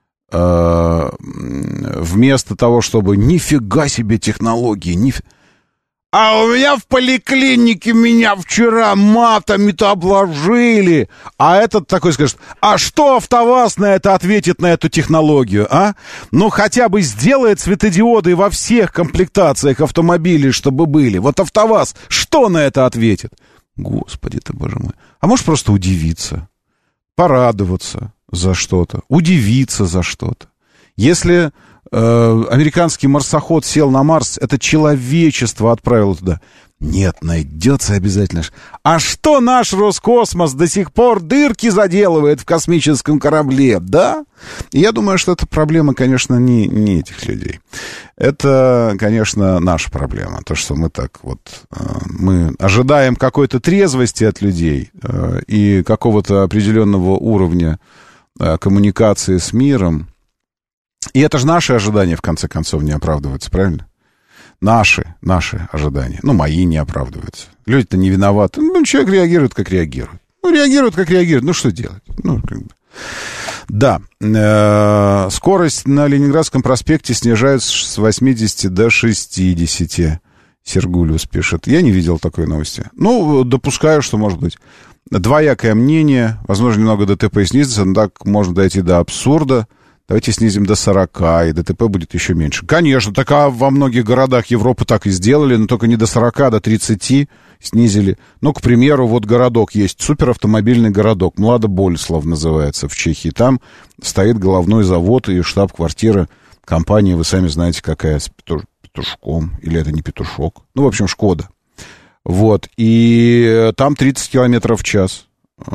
вместо того, чтобы нифига себе технологии, а у меня в поликлинике меня вчера матами-то обложили. А этот такой скажет: а что АвтоВАЗ на это ответит, на эту технологию, а? Ну, хотя бы сделает светодиоды во всех комплектациях автомобилей, чтобы были. Вот АвтоВАЗ что на это ответит? Господи ты, боже мой. А можешь просто удивиться, порадоваться за что-то, удивиться за что-то. Если американский марсоход сел на Марс, это человечество отправило туда. Нет, найдется обязательно. А что наш Роскосмос до сих пор дырки заделывает в космическом корабле, да? И я думаю, что это проблема, конечно, не этих людей. Это, конечно, наша проблема. То, что мы так вот... Мы ожидаем какой-то трезвости от людей и какого-то определенного уровня коммуникации с миром. И это же наши ожидания, в конце концов, не оправдываются, правильно? Наши ожидания. Ну, мои не оправдываются. Люди-то не виноваты. Ну, человек реагирует, как реагирует. Ну, что делать? Ну, как бы. Да. Скорость на Ленинградском проспекте снижается с 80 до 60. Сергулиус пишет. Я не видел такой новости. Ну, допускаю, что может быть. Двоякое мнение. Возможно, немного ДТП снизится, но так можно дойти до абсурда. Давайте снизим до 40, и ДТП будет еще меньше. Конечно, так во многих городах Европы так и сделали, но только не до 40, а до 30 снизили. Ну, к примеру, вот городок есть, суперавтомобильный городок, Младоболеслав называется в Чехии. Там стоит головной завод и штаб-квартира компании, вы сами знаете, какая, с петушком, или это не петушок. Ну, в общем, Шкода. Вот, и там 30 километров в час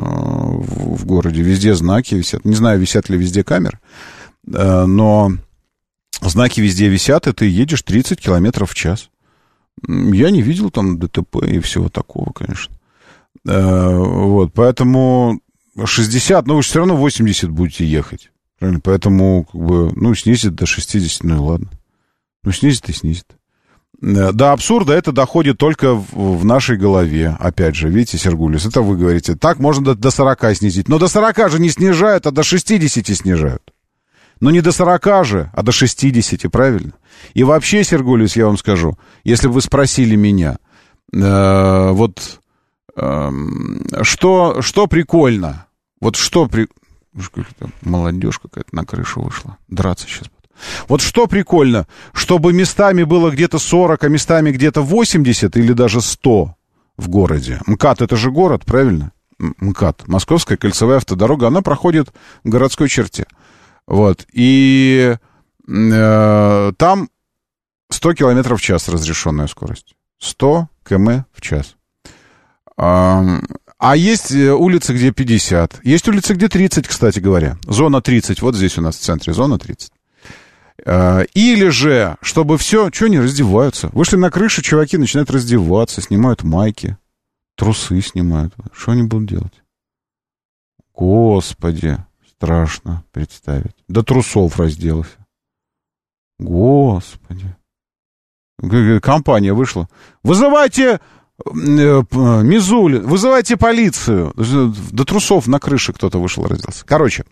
в городе. Везде знаки висят. Не знаю, висят ли везде камеры, но знаки везде висят, и ты едешь 30 километров в час. Я не видел там ДТП и всего такого, конечно. Вот, поэтому 60, но вы же все равно 80 будете ехать. Правильно? Поэтому, как бы, ну, снизит до 60, ну и ладно. Ну, снизит и снизит. До абсурда это доходит только в нашей голове. Опять же, видите, Сергулис, это вы говорите. Так можно до 40 снизить. Но до 40 же не снижают, а до 60 снижают. Но не до 40 же, а до 60, правильно? И вообще, Сергулис, я вам скажу, если бы вы спросили меня, что прикольно? Вот что молодежь какая-то на крышу вышла. Драться сейчас буду. Вот что прикольно, чтобы местами было где-то 40, а местами где-то 80 или даже 100 в городе. МКАД — это же город, правильно? МКАД, Московская кольцевая автодорога, она проходит в городской черте. Вот. И там 100 км в час разрешенная скорость. 100 км в час. А есть улицы, где 50. Есть улицы, где 30, кстати говоря. Зона 30. Вот здесь у нас в центре зона 30. Или же, чтобы все... Чего они раздеваются? Вышли на крышу, чуваки начинают раздеваться, снимают майки, трусы снимают. Что они будут делать? Господи, страшно представить. До трусов разделся. Господи. Компания вышла. Вызывайте... Мизуль, вызывайте полицию. До трусов на крыше кто-то вышел, разделся. Короче,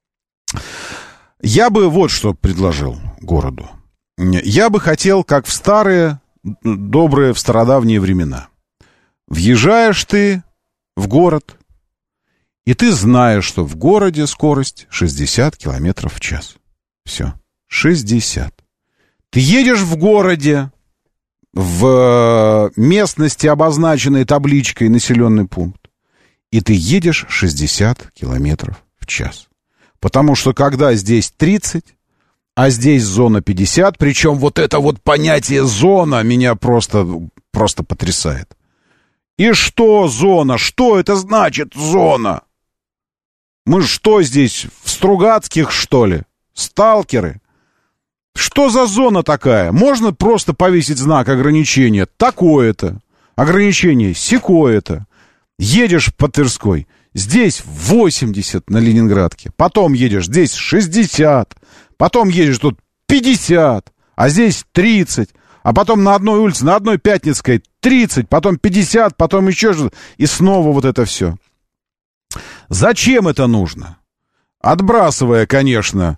я бы вот что предложил городу. Я бы хотел, как в старые, добрые, в стародавние времена. Въезжаешь ты в город, и ты знаешь, что в городе скорость 60 километров в час. Все, 60. Ты едешь в городе, в местности, обозначенной табличкой «Населенный пункт», и ты едешь 60 километров в час. Потому что когда здесь 30, а здесь зона 50, причем вот это вот понятие «зона» меня просто потрясает. И что зона? Что это значит зона? Мы что здесь, в Стругацких, что ли? Сталкеры? Что за зона такая? Можно просто повесить знак ограничения такое-то, ограничение сякое-то. Едешь по Тверской, здесь 80 на Ленинградке, потом едешь здесь 60, потом едешь тут 50, а здесь 30, а потом на одной улице, на одной Пятницкой 30, потом 50, потом еще что-то, и снова вот это все. Зачем это нужно? Отбрасывая, конечно,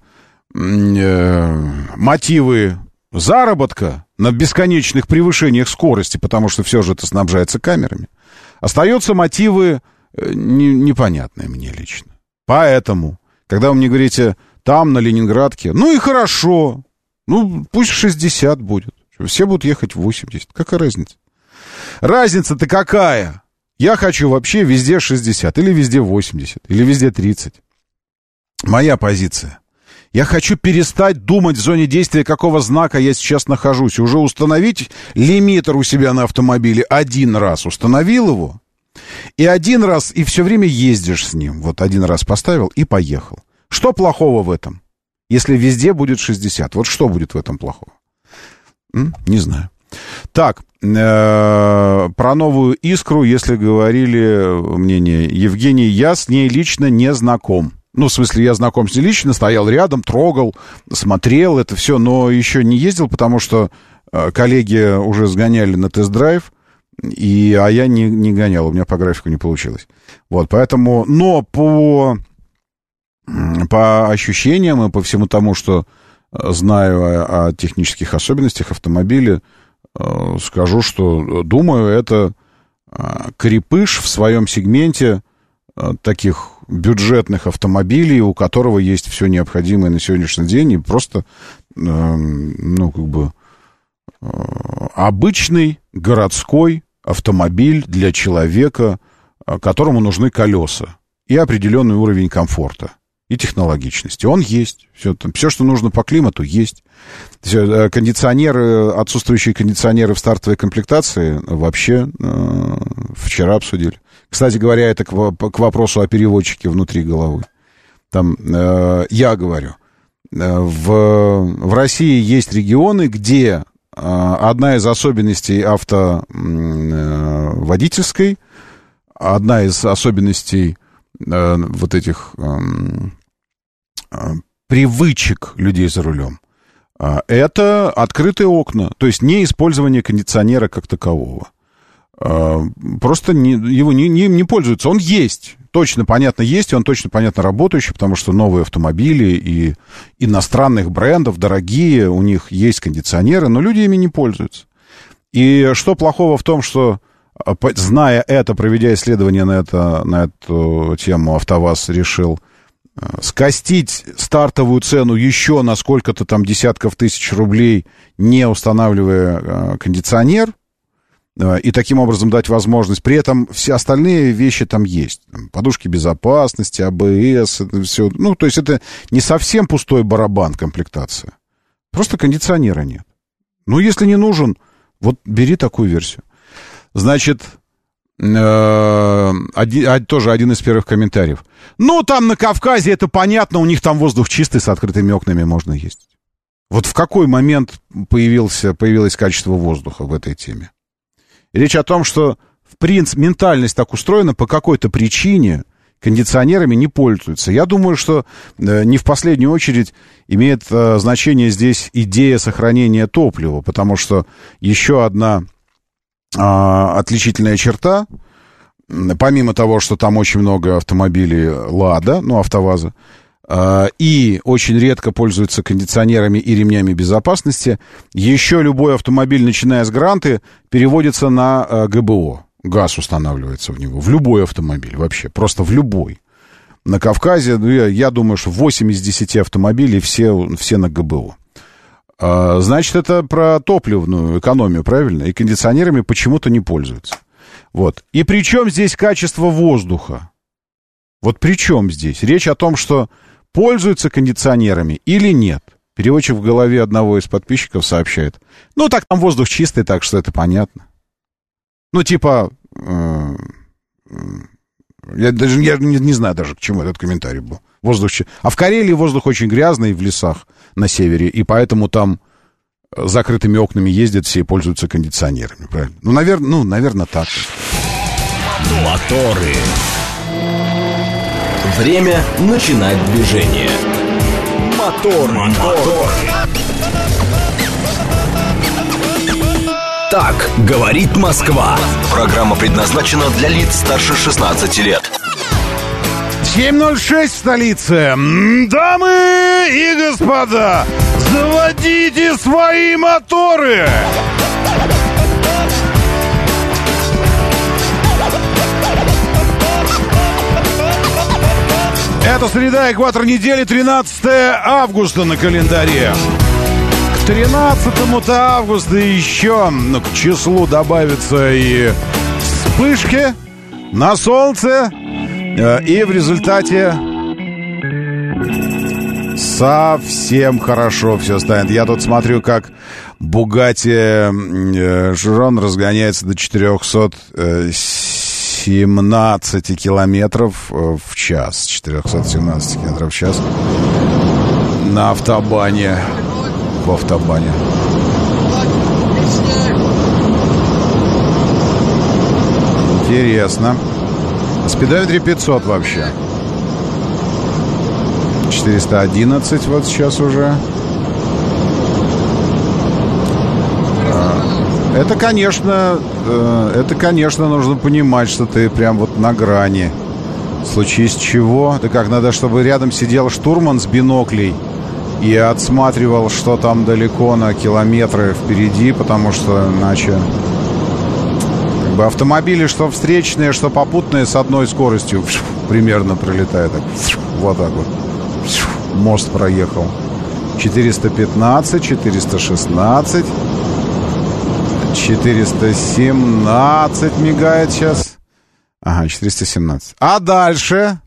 мотивы заработка на бесконечных превышениях скорости, потому что все же это снабжается камерами, остаются мотивы непонятные мне лично. Поэтому, когда вы мне говорите, там, на Ленинградке, ну и хорошо, ну пусть 60 будет, все будут ехать 80, какая разница? Разница-то какая? Я хочу вообще везде 60, или везде 80, или везде 30. Моя позиция. Я хочу перестать думать в зоне действия, какого знака я сейчас нахожусь. Уже установить лимитер у себя на автомобиле. Один раз установил его. И один раз, и все время ездишь с ним. Вот один раз поставил и поехал. Что плохого в этом? Если везде будет 60. Вот что будет в этом плохого? Не знаю. Так, про новую «Искру», если говорили мнение Евгений, я с ней лично не знаком. Ну, в смысле, я знаком с ней лично, стоял рядом, трогал, смотрел это все, но еще не ездил, потому что коллеги уже сгоняли на тест-драйв, а я не гонял, у меня по графику не получилось. Вот, поэтому, но по ощущениям и по всему тому, что знаю о технических особенностях автомобиля, скажу, что, думаю, это крепыш в своем сегменте таких бюджетных автомобилей, у которого есть все необходимое на сегодняшний день, и просто, ну, как бы, обычный городской автомобиль для человека, которому нужны колеса и определенный уровень комфорта и технологичности. Он есть. Все, что нужно по климату, есть. Все, кондиционеры, отсутствующие кондиционеры в стартовой комплектации вообще вчера обсудили. Кстати говоря, это к вопросу о переводчике внутри головы. Там, я говорю, в России есть регионы, где одна из особенностей автоводительской, одна из особенностей вот этих привычек людей за рулем, это открытые окна, то есть не использование кондиционера как такового. Просто его не пользуются. Он есть, точно понятно есть, и он точно понятно работающий, потому что новые автомобили и иностранных брендов, дорогие, у них есть кондиционеры, но люди ими не пользуются. И что плохого в том, что, зная это, проведя исследование на эту тему, АвтоВАЗ решил скостить стартовую цену еще на сколько-то там десятков тысяч рублей, не устанавливая кондиционер, и таким образом дать возможность. При этом все остальные вещи там есть. Подушки безопасности, АБС, это все. Ну, то есть это не совсем пустой барабан комплектация. Просто кондиционера нет. Ну, если не нужен, вот бери такую версию. Значит, тоже один из первых комментариев. Ну, там на Кавказе это понятно, у них там воздух чистый, с открытыми окнами можно ездить. Вот в какой момент появилось качество воздуха в этой теме? Речь о том, что, в принципе, ментальность так устроена, по какой-то причине кондиционерами не пользуются. Я думаю, что не в последнюю очередь имеет значение здесь идея сохранения топлива, потому что еще одна отличительная черта, помимо того, что там очень много автомобилей «Лада», ну, «АвтоВАЗа», и очень редко пользуются кондиционерами и ремнями безопасности, еще любой автомобиль, начиная с «Гранты», переводится на ГБО. Газ устанавливается в него. В любой автомобиль вообще. Просто в любой. На Кавказе, ну, я думаю, что 8 из 10 автомобилей все на ГБО. Значит, это про топливную экономию, правильно? И кондиционерами почему-то не пользуются. Вот. И при чем здесь качество воздуха? Вот при чем здесь? Речь о том, что пользуются кондиционерами или нет. Переводчик в голове одного из подписчиков сообщает. Ну, так там воздух чистый, так что это понятно. Ну, типа... Я не знаю даже, к чему этот комментарий был. Воздух... А в Карелии воздух очень грязный в лесах на севере, и поэтому там закрытыми окнами ездят все и пользуются кондиционерами, правильно? Ну, наверное, так. Моторы. Время начинать движение. Мотор. Так говорит Москва. Программа предназначена для лиц старше 16 лет. 7:06 в столице. Дамы и господа, заводите свои моторы! Это среда, экватор недели, 13 августа на календаре. К 13 августа еще к числу добавятся и вспышки на солнце. И в результате совсем хорошо все станет. Я тут смотрю, как Bugatti Chiron разгоняется до 417 километров в час. 417 километров в час на автобане. В автобане. Интересно. На спидометре 500 вообще. 411 вот сейчас уже. Это, конечно, нужно понимать, что ты прям вот на грани. Случись чего? Да как, надо, чтобы рядом сидел штурман с биноклей и отсматривал, что там далеко на километры впереди, потому что иначе... Автомобили, что встречные, что попутные, с одной скоростью примерно пролетают. Вот так вот. Мост проехал. 415, 416, 417 мигает сейчас. Ага, 417. А дальше?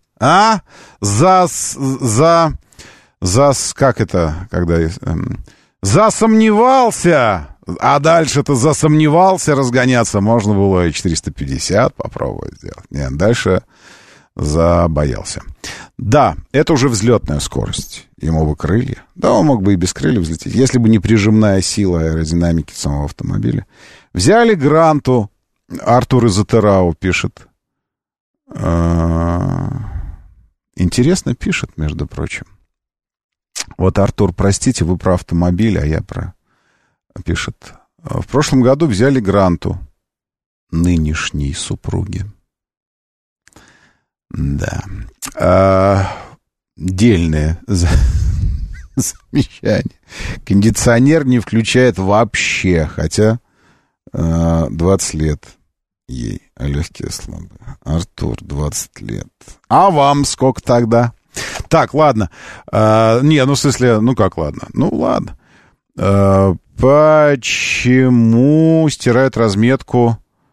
Как это? Когда... засомневался... А дальше-то засомневался разгоняться. Можно было и 450 попробовать сделать. Нет, дальше забоялся. Да, это уже взлетная скорость. Ему бы крылья. Да, он мог бы и без крыльев взлететь, если бы не прижимная сила аэродинамики самого автомобиля. Взяли Гранту. Артур из Атерау пишет. интересно пишет, между прочим. Вот Артур, простите, вы про автомобиль, а я про... Пишет. В прошлом году взяли гранту нынешней супруги. Да. Дельное замечание. Кондиционер не включает вообще, хотя 20 лет ей, а легкие слабые. Артур, 20 лет. А вам сколько тогда? Так, ладно. Не, ну в смысле, ну как ладно? Ну ладно. Почему стирают разметку,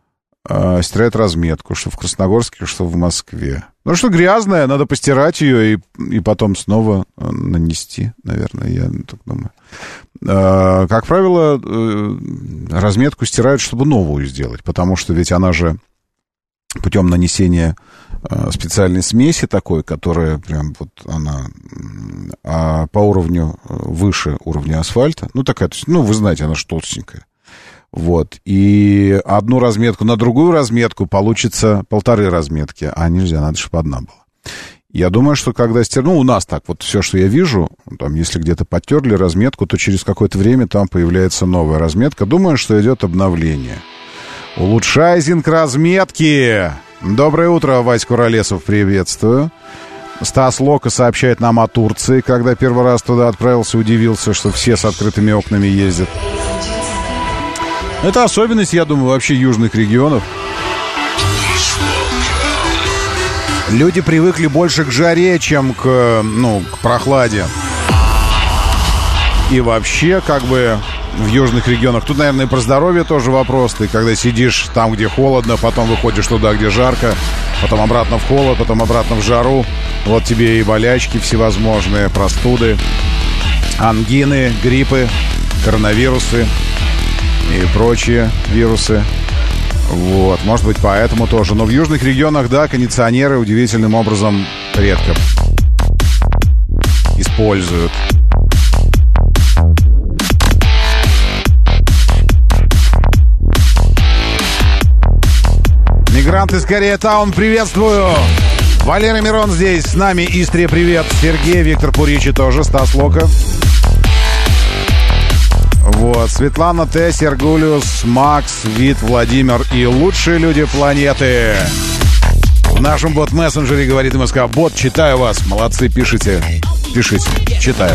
что в Красногорске, что в Москве? Ну, что грязная, надо постирать ее и потом снова нанести, наверное, я так думаю. Как правило, разметку стирают, чтобы новую сделать, потому что ведь она же путем нанесения специальной смеси такой, которая прям вот она по уровню выше уровня асфальта, ну такая, то есть, ну вы знаете, она же толстенькая. Вот, и одну разметку на другую разметку получится 1,5 разметки, а нельзя, надо, чтобы одна была. Я думаю, что когда ну, у нас так, вот все, что я вижу, там, если где-то подтерли разметку, то через какое-то время там появляется новая разметка. Думаю, что идет обновление. Улучшайзинг разметки! Доброе утро, Вась Куролесов, приветствую. Стас Лока сообщает нам о Турции, когда первый раз туда отправился, удивился, что все с открытыми окнами ездят. Это особенность, я думаю, вообще южных регионов. Люди привыкли больше к жаре, чем к прохладе. И вообще, как бы, в южных регионах, тут, наверное, и про здоровье тоже вопрос. Ты когда сидишь там, где холодно, потом выходишь туда, где жарко, потом обратно в холод, потом обратно в жару. Вот тебе и болячки всевозможные, простуды, ангины, гриппы, коронавирусы и прочие вирусы. Вот, может быть, поэтому тоже. Но в южных регионах, да, кондиционеры удивительным образом редко используют. Мигрант из Кореятаун, приветствую! Валера Мирон здесь с нами, Истрия, привет! Сергей, Виктор Пуричи тоже, Стас Лока. Вот, Светлана Т, Сергулиус, Макс, Вит, Владимир и лучшие люди планеты. В нашем бот-мессенджере говорит МСК: бот, читаю вас. Молодцы, пишите, читаю.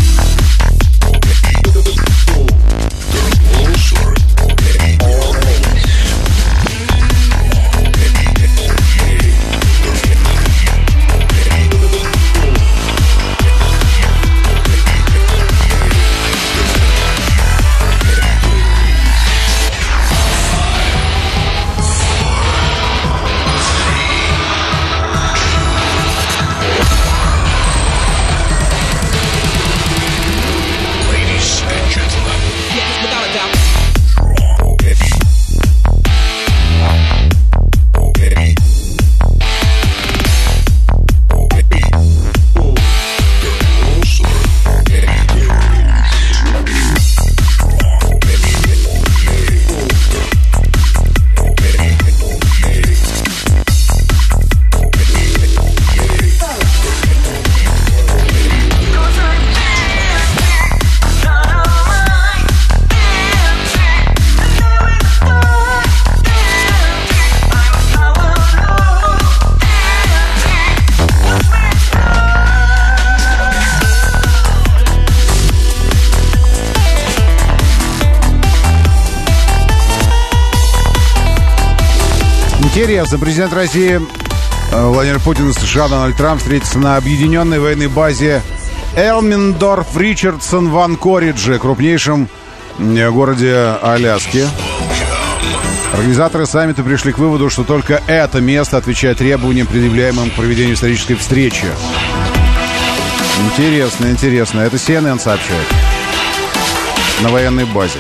Интересно, президент России Владимир Путин и США Дональд Трамп встретятся на объединенной военной базе Элминдорф-Ричардсон в Анкоридже, крупнейшем городе Аляски. Организаторы саммита пришли к выводу, что только это место отвечает требованиям, предъявляемым к проведению исторической встречи. Интересно. Это CNN сообщает. На военной базе.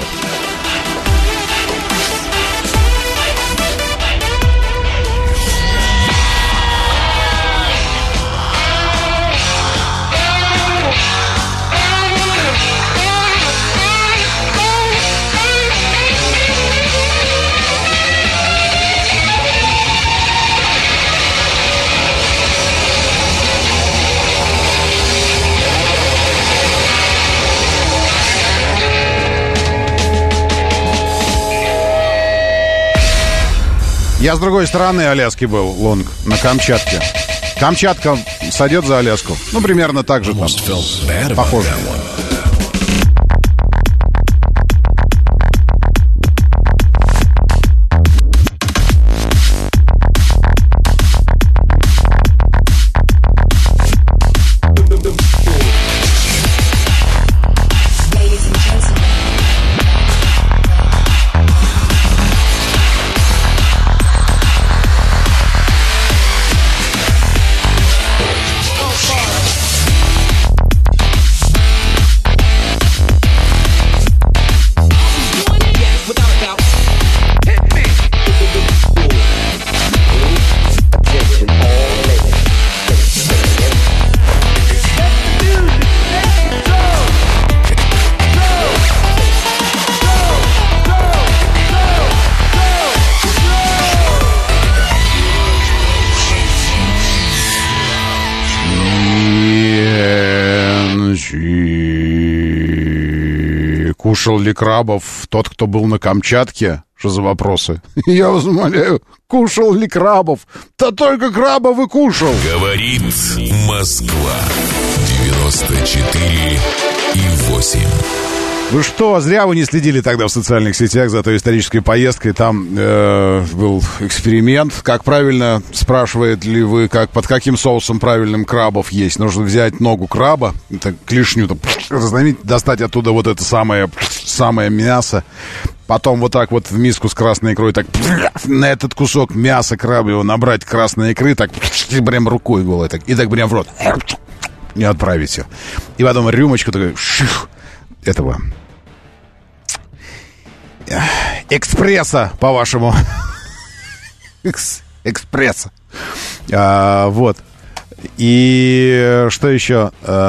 Я с другой стороны Аляски был, Лонг, на Камчатке. Камчатка сойдет за Аляску. Ну, примерно так же там. Похоже. Кушал ли крабов тот, кто был на Камчатке? Что за вопросы? Я вас умоляю, кушал ли крабов? Да только крабов и кушал. Говорит Москва. 94,8. Вы что, зря вы не следили тогда в социальных сетях за той исторической поездкой. Там был эксперимент. Как правильно, спрашивает ли вы, под каким соусом правильным крабов есть. Нужно взять ногу краба, клешню, достать оттуда вот это самое мясо. Потом вот так вот в миску с красной икрой, так на этот кусок мяса крабового набрать красной икры, так прям рукой голой, так, и так прям в рот. И отправить все. И потом рюмочку такой этого экспресса, по-вашему. Экспресса. Вот. И что еще?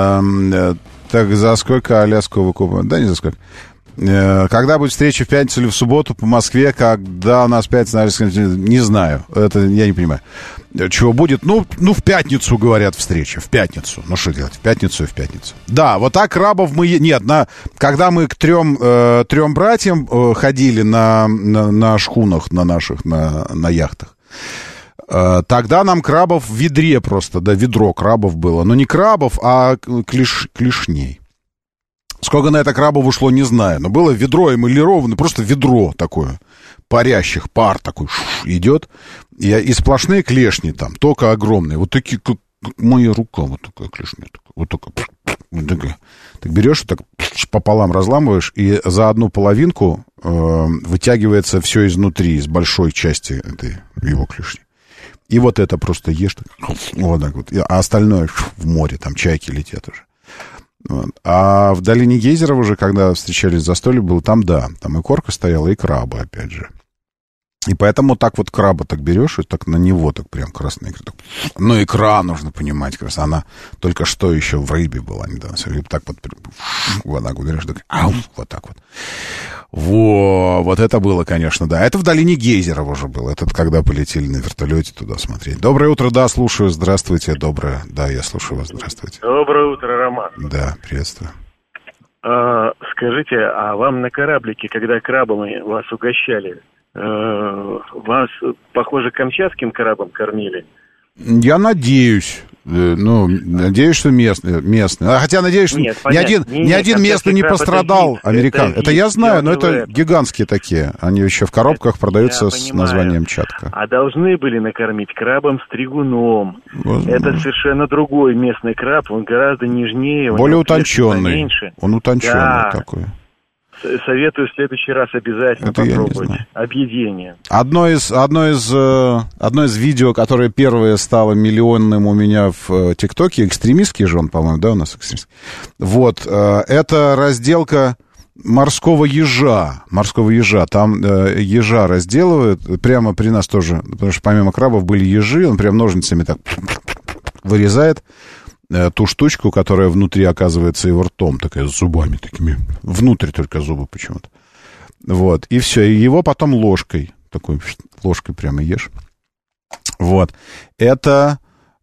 Так, за сколько Аляску выкупают? Да, не за сколько. Когда будет встреча в пятницу или в субботу по Москве, когда у нас пятница на Аляске, не знаю. Это я не понимаю. Чего будет? Ну, в пятницу, говорят, встреча. В пятницу. Ну, что делать? В пятницу и в пятницу. Да, вот так крабов мы... Нет, когда мы к трем братьям ходили на шхунах, на наших, на яхтах, тогда нам крабов в ведре просто, да, ведро крабов было. Но не крабов, а клешней. Сколько на это крабов ушло, не знаю. Но было ведро эмалированное, просто ведро такое, парящих, пар такой идет. И сплошные клешни там, только огромные. Вот такие, как моя рука, вот такая клешня. Вот такая. Так берешь и так пополам разламываешь, и за одну половинку вытягивается все изнутри, из большой части этой его клешни. И вот это просто ешь. Вот так вот. А остальное в море, там чайки летят уже. Вот. А в долине Гейзера уже, когда встречались в застолье, было там, да, там и корка стояла, и крабы, опять же. И поэтому так вот краба так берешь, и так на него так прям красная икра. Так... Ну, икра, нужно понимать, как раз она только что еще в рыбе была недавно. И так вот так вот берешь, так, вот так вот. Вот это было, конечно, да. Это в долине Гейзера уже было. Это когда полетели на вертолете туда смотреть. Доброе утро, да, слушаю. Здравствуйте, доброе. Да, я слушаю вас, здравствуйте. Доброе утро, Роман. Да, приветствую. Скажите, а вам на кораблике, когда крабами вас угощали, вас, похоже, камчатским крабом кормили? Я надеюсь. Ну, надеюсь, что местные. Хотя, надеюсь, что ни один местный не пострадал, американ. Это я знаю, но это гигантские такие. Они еще в коробках продаются с названием чатка. А должны были накормить крабом-стригуном. Это совершенно другой местный краб, он гораздо нежнее. Более утонченный. Он утонченный такой. Советую в следующий раз обязательно попробовать объедение. Одно из видео, которое первое стало миллионным у меня в ТикТоке, экстремистский же он, по-моему, да, у нас экстремистский. Вот, это разделка морского ежа. Там ежа разделывают, прямо при нас тоже, потому что помимо крабов были ежи, он прям ножницами так вырезает ту штучку, которая внутри оказывается его ртом, такая с зубами такими. Внутрь только зубы почему-то. Вот, и все. И его потом ложкой, такой ложкой прямо ешь. Вот. Это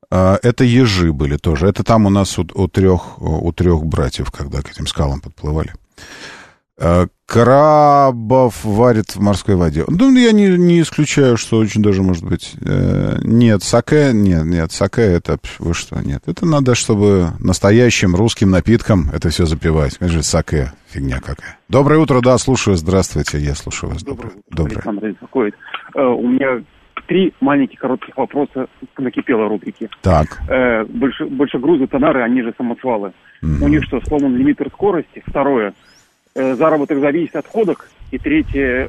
ежи были тоже. Это там у нас у трех братьев, когда к этим скалам подплывали. Крабов варят в морской воде. Ну, я не исключаю, что очень даже может быть. Нет, саке, нет, саке это, вы что, нет. Это надо, чтобы настоящим русским напитком это все запивать. Конечно, саке, фигня какая. Доброе утро, да, слушаю, здравствуйте, я слушаю вас. Доброе. Александр беспокоит. У меня 3 маленьких коротких вопроса накипело рубрики. Так. Большегрузы, тонары, они же самосвалы. У них что, сломан лимитер скорости? Второе. Заработок зависит от ходок. И третье,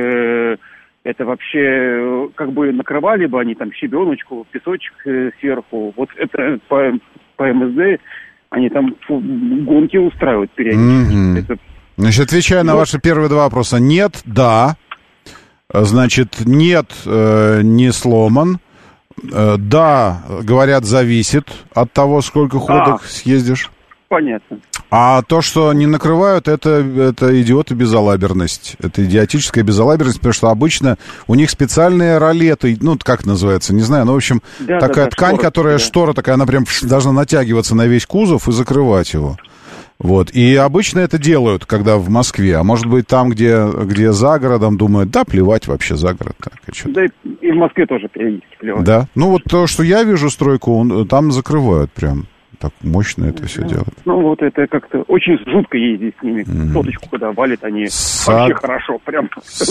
это вообще как бы накрывали бы они там щебеночку, песочек сверху. Вот это по МСД они там гонки устраивают периодически. Значит, отвечая на ваши первые 2 вопроса. Нет, да. Значит, нет, не сломан. Да, говорят, зависит от того, сколько ходок съездишь. Понятно. А то, что не накрывают, это идиоты-безалаберность. Это идиотическая безалаберность, потому что обычно у них специальные ролеты, ну, как называется, не знаю, ну, в общем, такая ткань, которая штора такая, она прям должна натягиваться на весь кузов и закрывать его. Вот. И обычно это делают, когда в Москве. А может быть, там, где за городом, думают, да, плевать вообще за город. Так, да и в Москве тоже периодически плевать. Да. Ну, вот то, что я вижу стройку, там закрывают прям. Так мощно это все делают. Ну, вот это как-то очень жутко ездить с ними. Соточку, когда валит, они вообще хорошо. Прям.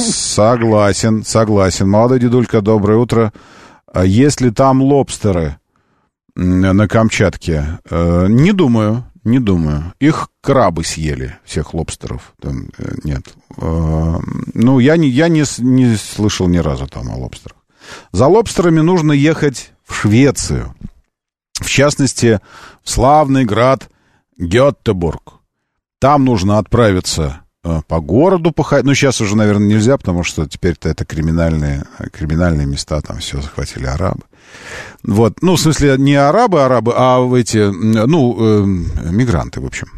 Согласен. Молодой дедулька, доброе утро. Есть ли там лобстеры на Камчатке? Не думаю. Их крабы съели, всех лобстеров. Там, нет. Ну, я не слышал ни разу там о лобстерах. За лобстерами нужно ехать в Швецию. В частности, в славный град Гетеборг. Там нужно отправиться по городу походить. Ну, сейчас уже, наверное, нельзя, потому что теперь-то это криминальные места, там все захватили арабы. Вот, ну, в смысле, не арабы, а эти, мигранты, в общем.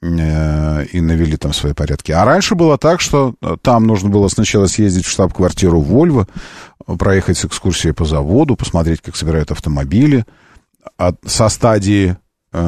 И навели там свои порядки. А раньше было так, что там нужно было сначала съездить в штаб-квартиру Volvo, проехать с экскурсией по заводу, посмотреть, как собирают автомобили. Со стадии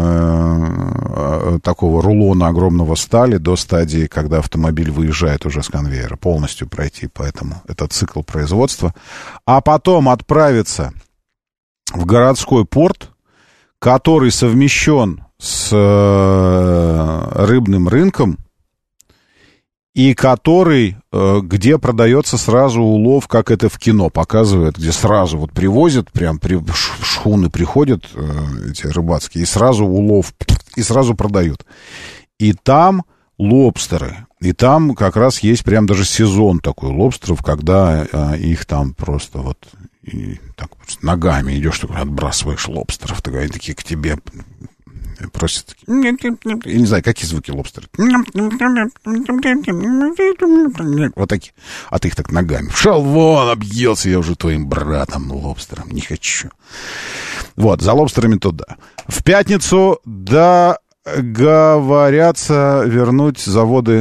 такого рулона огромного стали до стадии, когда автомобиль выезжает уже с конвейера, полностью пройти, поэтому это цикл производства. А потом отправиться в городской порт, который совмещен с рыбным рынком, и который, где продается сразу улов, как это в кино показывают, где сразу вот привозят, прям шхуны приходят, эти рыбацкие, и сразу улов, и сразу продают. И там лобстеры, и там как раз есть прям даже сезон такой лобстеров, когда их там просто вот и так ногами идешь, такой, отбрасываешь лобстеров, они такие к тебе... Просят. Я не знаю, какие звуки лобстера. Вот такие. А ты их так ногами. Шел вон, объелся я уже твоим братом лобстером. Не хочу. Вот, за лобстерами туда. В пятницу договорятся вернуть заводы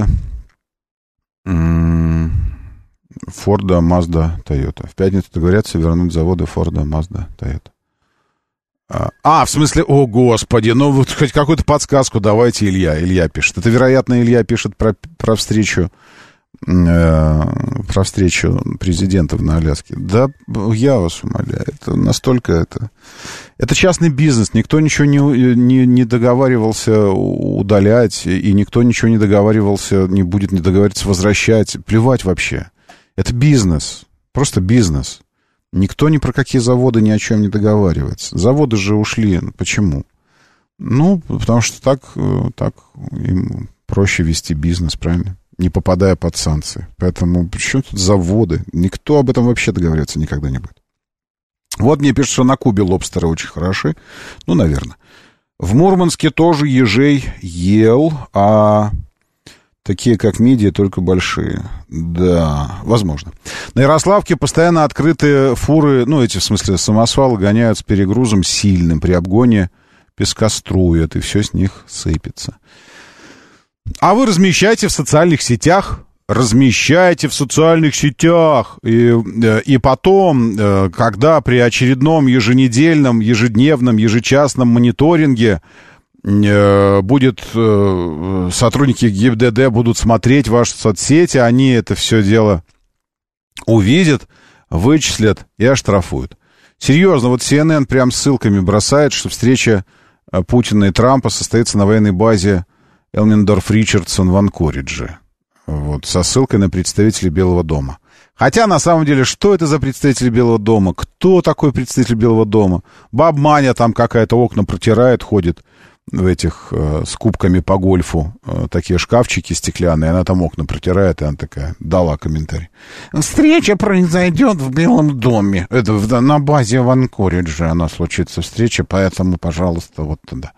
Форда, Мазда, Тойота. В пятницу договорятся вернуть заводы Форда, Мазда, Тойота. В смысле, о, господи, ну вот хоть какую-то подсказку давайте, Илья. Илья пишет. Это, вероятно, Илья пишет про встречу президентов на Аляске. Да, я вас умоляю, это настолько это частный бизнес, никто ничего не договаривался удалять, и никто ничего не договаривался, не будет не договариваться возвращать. Плевать вообще. Это бизнес, просто бизнес. Никто ни про какие заводы ни о чем не договаривается. Заводы же ушли. Почему? Ну, потому что так им проще вести бизнес, правильно? Не попадая под санкции. Поэтому почему тут заводы? Никто об этом вообще договариваться никогда не будет. Вот мне пишут, что на Кубе лобстеры очень хороши. Ну, наверное. В Мурманске тоже ежей ел, а... Такие, как мидии, только большие. Да, возможно. На Ярославке постоянно открытые фуры, ну, эти, в смысле, самосвалы гоняют с перегрузом сильным. При обгоне пескоструят, и все с них сыпется. А вы размещайте в социальных сетях. И потом, когда при очередном еженедельном, ежедневном, ежечасном мониторинге будет сотрудники ГИБДД будут смотреть ваши соцсети, они это все дело увидят, вычислят и оштрафуют. Серьезно, вот CNN прям ссылками бросает, что встреча Путина и Трампа состоится на военной базе Элмендорф-Ричардсон в Анкоридже. Вот, со ссылкой на представителей Белого дома. Хотя, на самом деле, что это за представители Белого дома? Кто такой представитель Белого дома? Баб-Маня там какая-то окна протирает, ходит в этих с кубками по гольфу, такие шкафчики стеклянные, она там окна протирает, и она такая дала комментарий. Встреча произойдет в Белом доме. Это на базе в Анкоридже она случится встреча, поэтому, пожалуйста, вот туда.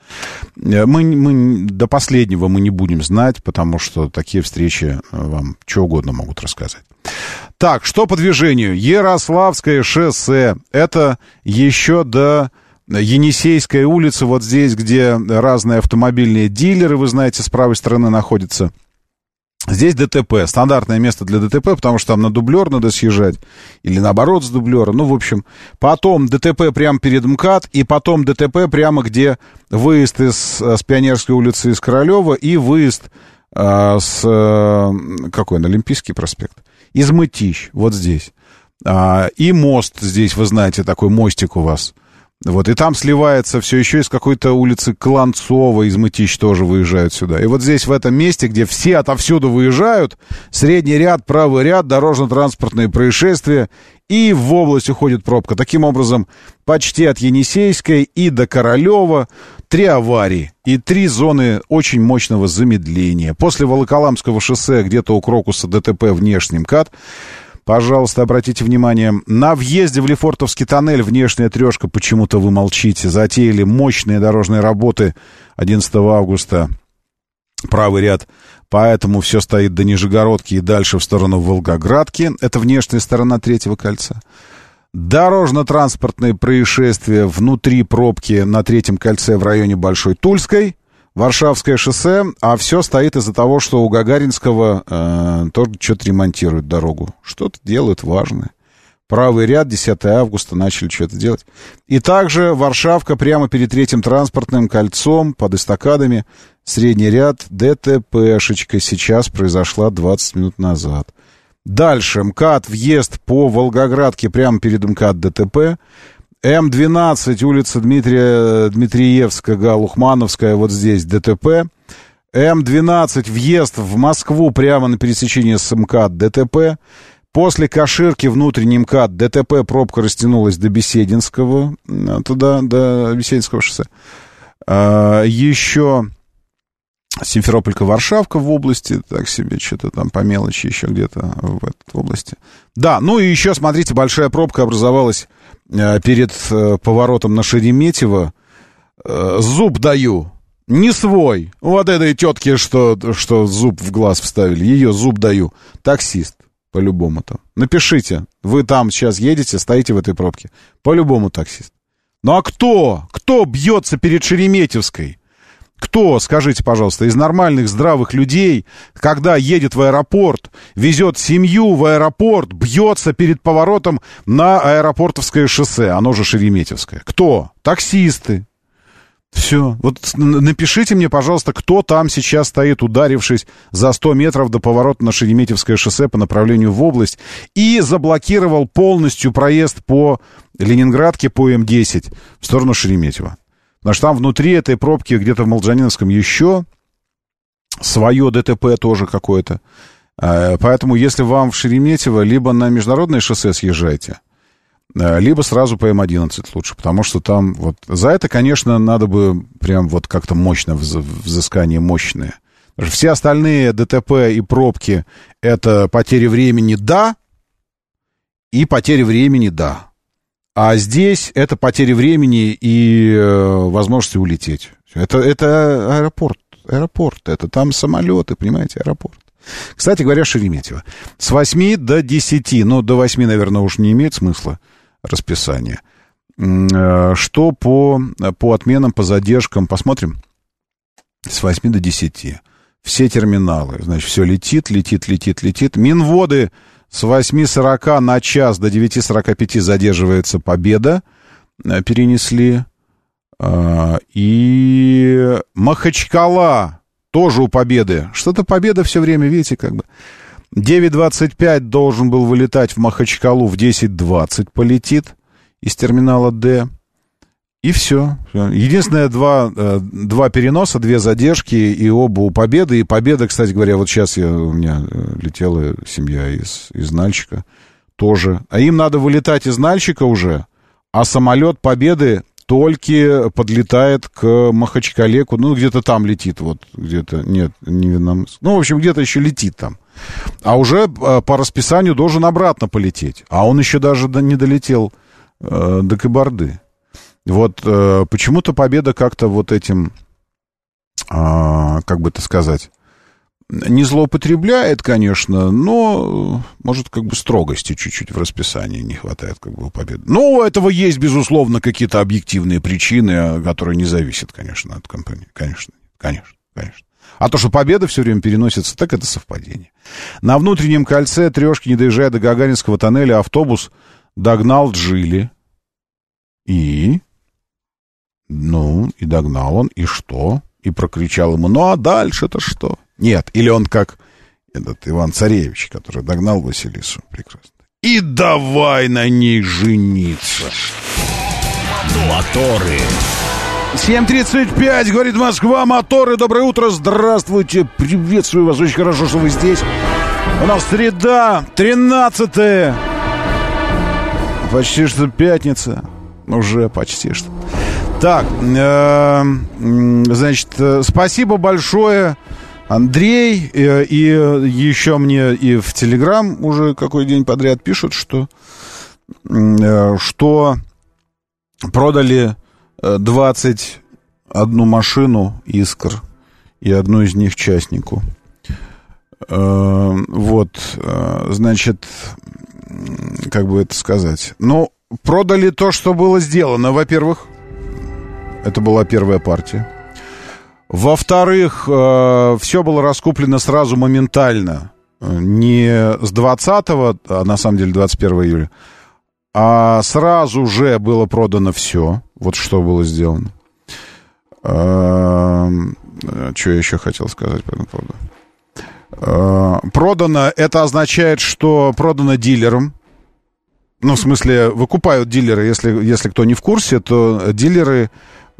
Мы до последнего мы не будем знать, потому что такие встречи вам что угодно могут рассказать. Так, что по движению? Ярославское шоссе. Это еще до Енисейской улицы, вот здесь, где разные автомобильные дилеры, вы знаете, с правой стороны находятся. Здесь ДТП, стандартное место для ДТП, потому что там на дублер надо съезжать, или наоборот с дублера, ну, в общем. Потом ДТП прямо перед МКАД, и потом ДТП прямо где выезд с Пионерской улицы из Королева и выезд с, какой он, Олимпийский проспект, из Мытищ, вот здесь. И мост здесь, вы знаете, такой мостик у вас. Вот, и там сливается все еще из какой-то улицы Кланцова, из Мытищ тоже выезжают сюда. И вот здесь, в этом месте, где все отовсюду выезжают, средний ряд, правый ряд, дорожно-транспортные происшествия, и в область уходит пробка. Таким образом, почти от Енисейской и до Королева 3 аварии и 3 зоны очень мощного замедления. После Волоколамского шоссе, где-то у Крокуса, ДТП внешний МКАД. Пожалуйста, обратите внимание, на въезде в Лефортовский тоннель внешняя трешка, почему-то вы молчите, затеяли мощные дорожные работы 11 августа, правый ряд, поэтому все стоит до Нижегородки и дальше в сторону Волгоградки, это внешняя сторона 3-го кольца. Дорожно-транспортные происшествия внутри пробки на 3-м кольце в районе Большой Тульской. Варшавское шоссе, а все стоит из-за того, что у Гагаринского тоже что-то ремонтируют дорогу. Что-то делают важное. Правый ряд, 10 августа, начали что-то делать. И также Варшавка прямо перед 3-м транспортным кольцом, под эстакадами, средний ряд, ДТПшечка сейчас произошла 20 минут назад. Дальше МКАД, въезд по Волгоградке прямо перед МКАД ДТП. М12, улица Дмитриевская, Галухмановская, вот здесь ДТП. М12, въезд в Москву прямо на пересечении с МКАД ДТП. После Каширки внутренний МКАД ДТП, пробка растянулась до Бесединского, туда, до Бесединского шоссе. Еще Симферополька-Варшавка в области, так себе, что-то там по мелочи еще где-то в этой области. Да, ну и еще, смотрите, большая пробка образовалась перед поворотом на Шереметьево. Зуб даю, не свой. Вот этой тетке, что зуб в глаз вставили, ее зуб даю. Таксист, по-любому там. Напишите, вы там сейчас едете, стоите в этой пробке. По-любому таксист. Ну а кто? Кто бьется перед Шереметьевской? Кто, скажите, пожалуйста, из нормальных, здравых людей, когда едет в аэропорт, везет семью в аэропорт, бьется перед поворотом на Аэропортовское шоссе, оно же Шереметьевское? Кто? Таксисты. Все. Вот напишите мне, пожалуйста, кто там сейчас стоит, ударившись за 100 метров до поворота на Шереметьевское шоссе по направлению в область и заблокировал полностью проезд по Ленинградке по М10 в сторону Шереметьево. Потому что там внутри этой пробки, где-то в Молчаниновском, еще свое ДТП тоже какое-то. Поэтому, если вам в Шереметьево, либо на международное шоссе съезжайте, либо сразу по М11 лучше, потому что там вот за это, конечно, надо бы прям вот как-то мощно, взыскание мощное. Потому что все остальные ДТП и пробки — это потери времени, да, и потери времени, да. А здесь это потери времени и возможности улететь. Это аэропорт, это там самолеты, понимаете, аэропорт. Кстати говоря, Шереметьево. С 8 до 10, ну, до 8, наверное, уж не имеет смысла расписание. Что по отменам, по задержкам, посмотрим. С 8 до 10. Все терминалы, значит, все летит. Минводы с 8:40 на час до 9:45 задерживается Победа. Перенесли. И Махачкала тоже у Победы. Что-то Победа все время, видите, как бы. 9:25 должен был вылетать в Махачкалу, в 10:20 полетит из терминала Д. И все. Единственное, два переноса, 2 задержки, и оба у Победы. И Победа, кстати говоря, вот сейчас у меня летела семья из Нальчика тоже. А им надо вылетать из Нальчика уже, а самолет Победы только подлетает к Махачкале, ну, где-то там летит, вот, где-то, нет, не Вьетнам, ну, в общем, где-то еще летит там. А уже по расписанию должен обратно полететь. А он еще даже не долетел до Кабарды. Вот почему-то Победа как-то вот этим, как бы это сказать, не злоупотребляет, конечно, но, может, как бы строгости чуть-чуть в расписании не хватает, как бы, у Победы. Но у этого есть, безусловно, какие-то объективные причины, которые не зависят, конечно, от компании. Конечно. А то, что Победа все время переносится, так это совпадение. На внутреннем кольце Трешки, не доезжая до Гагаринского тоннеля, автобус догнал Джили. И догнал он, и что? И прокричал ему, ну, а дальше-то что? Нет, или он как этот Иван Царевич, который догнал Василису. Прекрасно. И давай на ней жениться. Моторы. 7:35, говорит Москва, моторы, доброе утро, здравствуйте, приветствую вас, очень хорошо, что вы здесь. У нас среда, 13-е, почти что пятница, уже почти что. Так, значит, спасибо большое, Андрей, и еще мне и в Телеграм уже какой день подряд пишут, что продали 21 машину «Искр» и одну из них частнику. Вот, значит, как бы это сказать? Ну, продали то, что было сделано. Во-первых, это была первая партия. Во-вторых, все было раскуплено сразу моментально. Не с 20-го, а на самом деле 21 июля, а сразу же было продано все. Вот что было сделано. Что я еще хотел сказать по этому поводу? Продано, это означает, что продано дилерам. Ну, в смысле, выкупают дилеры. Если кто не в курсе, то дилеры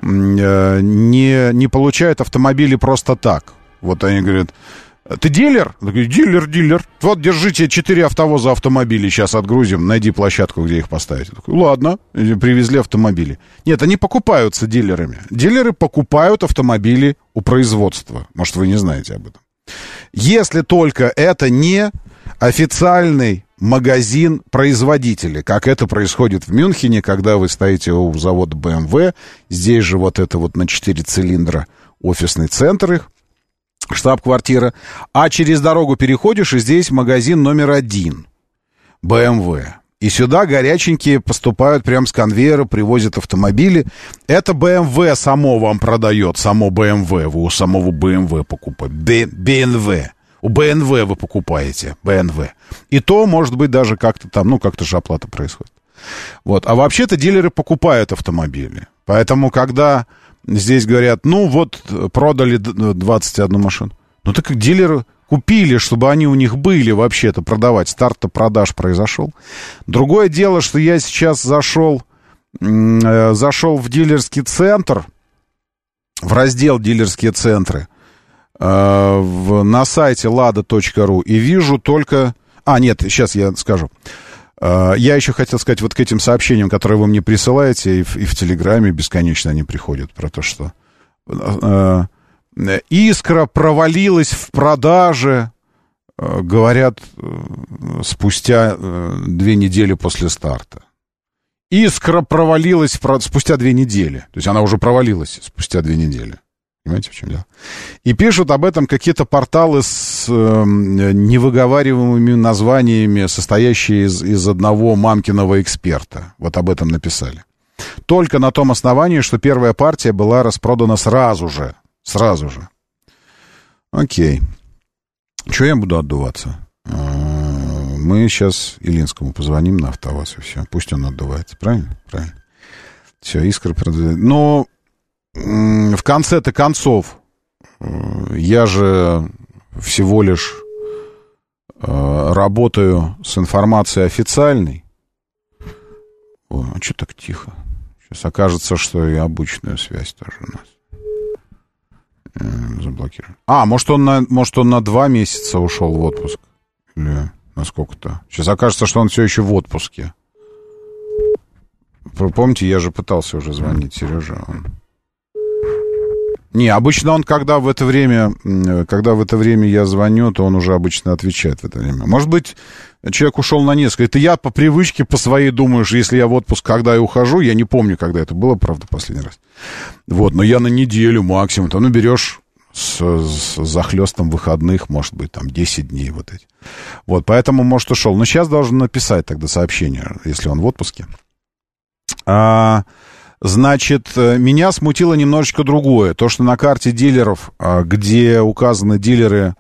не получают автомобили просто так. Вот они говорят, ты дилер? Я говорю, дилер. Вот, держите 4 автовоза автомобилей, сейчас отгрузим, найди площадку, где их поставить. Я такой, ладно, привезли автомобили. Нет, они покупаются дилерами. Дилеры покупают автомобили у производства. Может, вы не знаете об этом. Если только это не официальный магазин производителя, как это происходит в Мюнхене, когда вы стоите у завода BMW, здесь же вот это вот на 4 цилиндра офисный центр их, штаб-квартира, а через дорогу переходишь, и здесь магазин номер 1 BMW. И сюда горяченькие поступают прямо с конвейера, привозят автомобили. Это BMW само вам продает, само BMW. Вы у самого BMW покупаете. BMW. У BMW вы покупаете. BMW. И то, может быть, даже как-то там, ну, как-то же оплата происходит. Вот. А вообще-то дилеры покупают автомобили. Поэтому, когда здесь говорят, ну, вот, продали 21 машину. Ну, так как дилеры купили, чтобы они у них были вообще-то продавать. Старт-то продаж произошел. Другое дело, что я сейчас зашел в дилерский центр, в раздел «Дилерские центры», на сайте lada.ru, и вижу только... нет, сейчас я скажу. Я еще хотел сказать вот к этим сообщениям, которые вы мне присылаете, и в Телеграме бесконечно они приходят, про то, что «Искра» провалилась в продаже, говорят, спустя 2 недели после старта. «Искра» провалилась спустя 2 недели. То есть она уже провалилась спустя 2 недели. Понимаете, в чем дело? И пишут об этом какие-то порталы с невыговариваемыми названиями, состоящие из одного мамкиного эксперта. Вот об этом написали. Только на том основании, что первая партия была распродана сразу же. Сразу же. Окей. Чего я буду отдуваться? Мы сейчас Илинскому позвоним на АвтоВАЗ, и все. Пусть он отдувается. Правильно? Правильно. Все, «Искра» продает. Но... в конце-то концов, я же всего лишь работаю с информацией официальной. Ой, а что так тихо? Сейчас окажется, что и обычная связь тоже у нас заблокирован. Может, он на 2 месяца ушел в отпуск. Или на сколько-то. Сейчас окажется, что он все еще в отпуске. Помните, я же пытался уже звонить Сереже. Не, обычно он, когда в это время я звоню, то он уже обычно отвечает в это время. Может быть, человек ушел на несколько. Это я по привычке, по своей думаю, что если я в отпуск, когда я ухожу, я не помню, когда это было, правда, последний раз. Вот, но я на неделю максимум. То, берешь с захлестом выходных, может быть, там, 10 дней вот эти. Вот, поэтому, может, ушел. Но сейчас должен написать тогда сообщение, если он в отпуске. Значит, меня смутило немножечко другое. То, что на карте дилеров, где указаны дилеры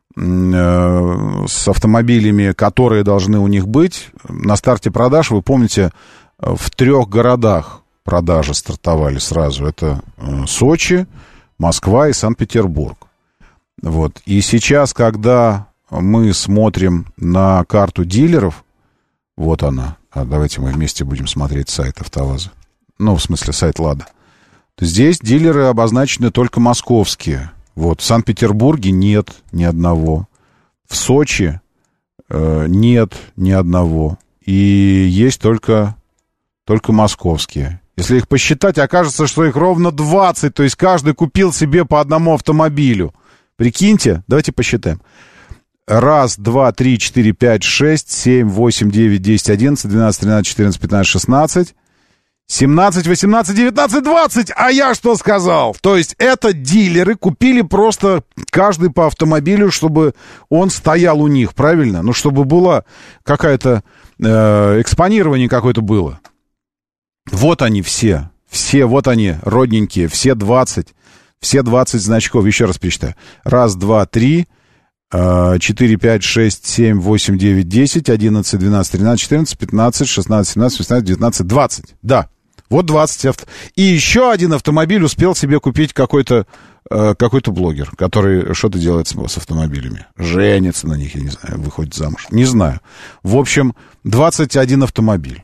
с автомобилями, которые должны у них быть, на старте продаж, вы помните, в 3 городах продажи стартовали сразу. Это Сочи, Москва и Санкт-Петербург. Вот. И сейчас, когда мы смотрим на карту дилеров, вот она. Давайте мы вместе будем смотреть сайт АвтоВАЗа. В смысле, сайт «Лада». То здесь дилеры обозначены только московские. Вот, в Санкт-Петербурге нет ни одного. В Сочи нет ни одного. И есть только московские. Если их посчитать, окажется, что их ровно 20. То есть каждый купил себе по одному автомобилю. Прикиньте, давайте посчитаем. 1, 2, 3, 4, 5, 6, 7, 8, 9, 10, 11, 12, 13, 14, 15, 16... 17, 18, 19, 20. А я что сказал? То есть это дилеры купили просто каждый по автомобилю, чтобы он стоял у них, правильно? Чтобы было какое-то экспонирование какое-то было. Вот они все, вот они, родненькие, все 20 значков. Еще раз перечитаю. 1, 2, 3, 4, 5, 6, 7, 8, 9, 10, 11, 12, 13, 14, 15, 16, 17, 18, 19, 20. Да. Вот 20 И еще один автомобиль успел себе купить какой-то блогер, который что-то делает с автомобилями. Женится на них, я не знаю, выходит замуж. Не знаю. В общем, 21 автомобиль.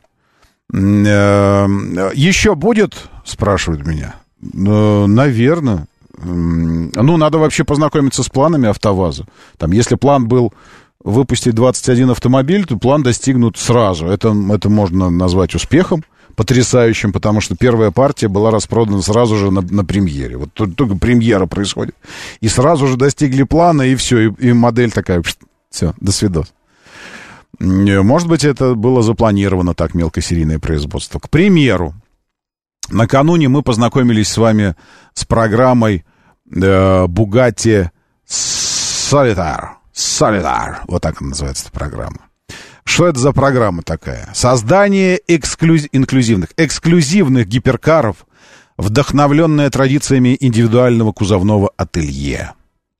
Еще будет, спрашивают меня. Наверное. Надо вообще познакомиться с планами АвтоВАЗа. Там, если план был выпустить 21 автомобиль, то план достигнут сразу. Это можно назвать успехом. Потрясающим, потому что первая партия была распродана сразу же на премьере. Вот только премьера происходит. И сразу же достигли плана, и все, и модель такая, все, до свидос. Может быть, это было запланировано так, мелкосерийное производство. К примеру, накануне мы познакомились с вами с программой Bugatti Solitaire. Вот так она называется, эта программа. Что это за программа такая? Создание эксклюзивных гиперкаров, вдохновленное традициями индивидуального кузовного ателье.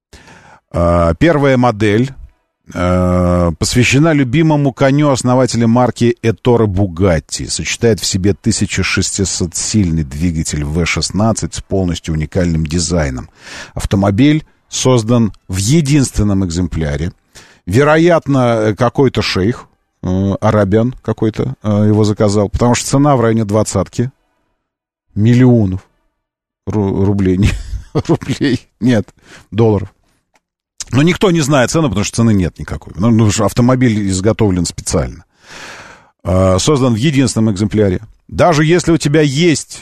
Первая модель посвящена любимому коню основателя марки Ettore Bugatti. Сочетает в себе 1600-сильный двигатель V16 с полностью уникальным дизайном. Автомобиль создан в единственном экземпляре. Вероятно, какой-то шейх, арабян какой-то его заказал, потому что цена в районе 20 миллионов рублей. Нет, долларов. Но никто не знает цену, потому что цены нет никакой. Потому что автомобиль изготовлен специально. Создан в единственном экземпляре. Даже если у тебя есть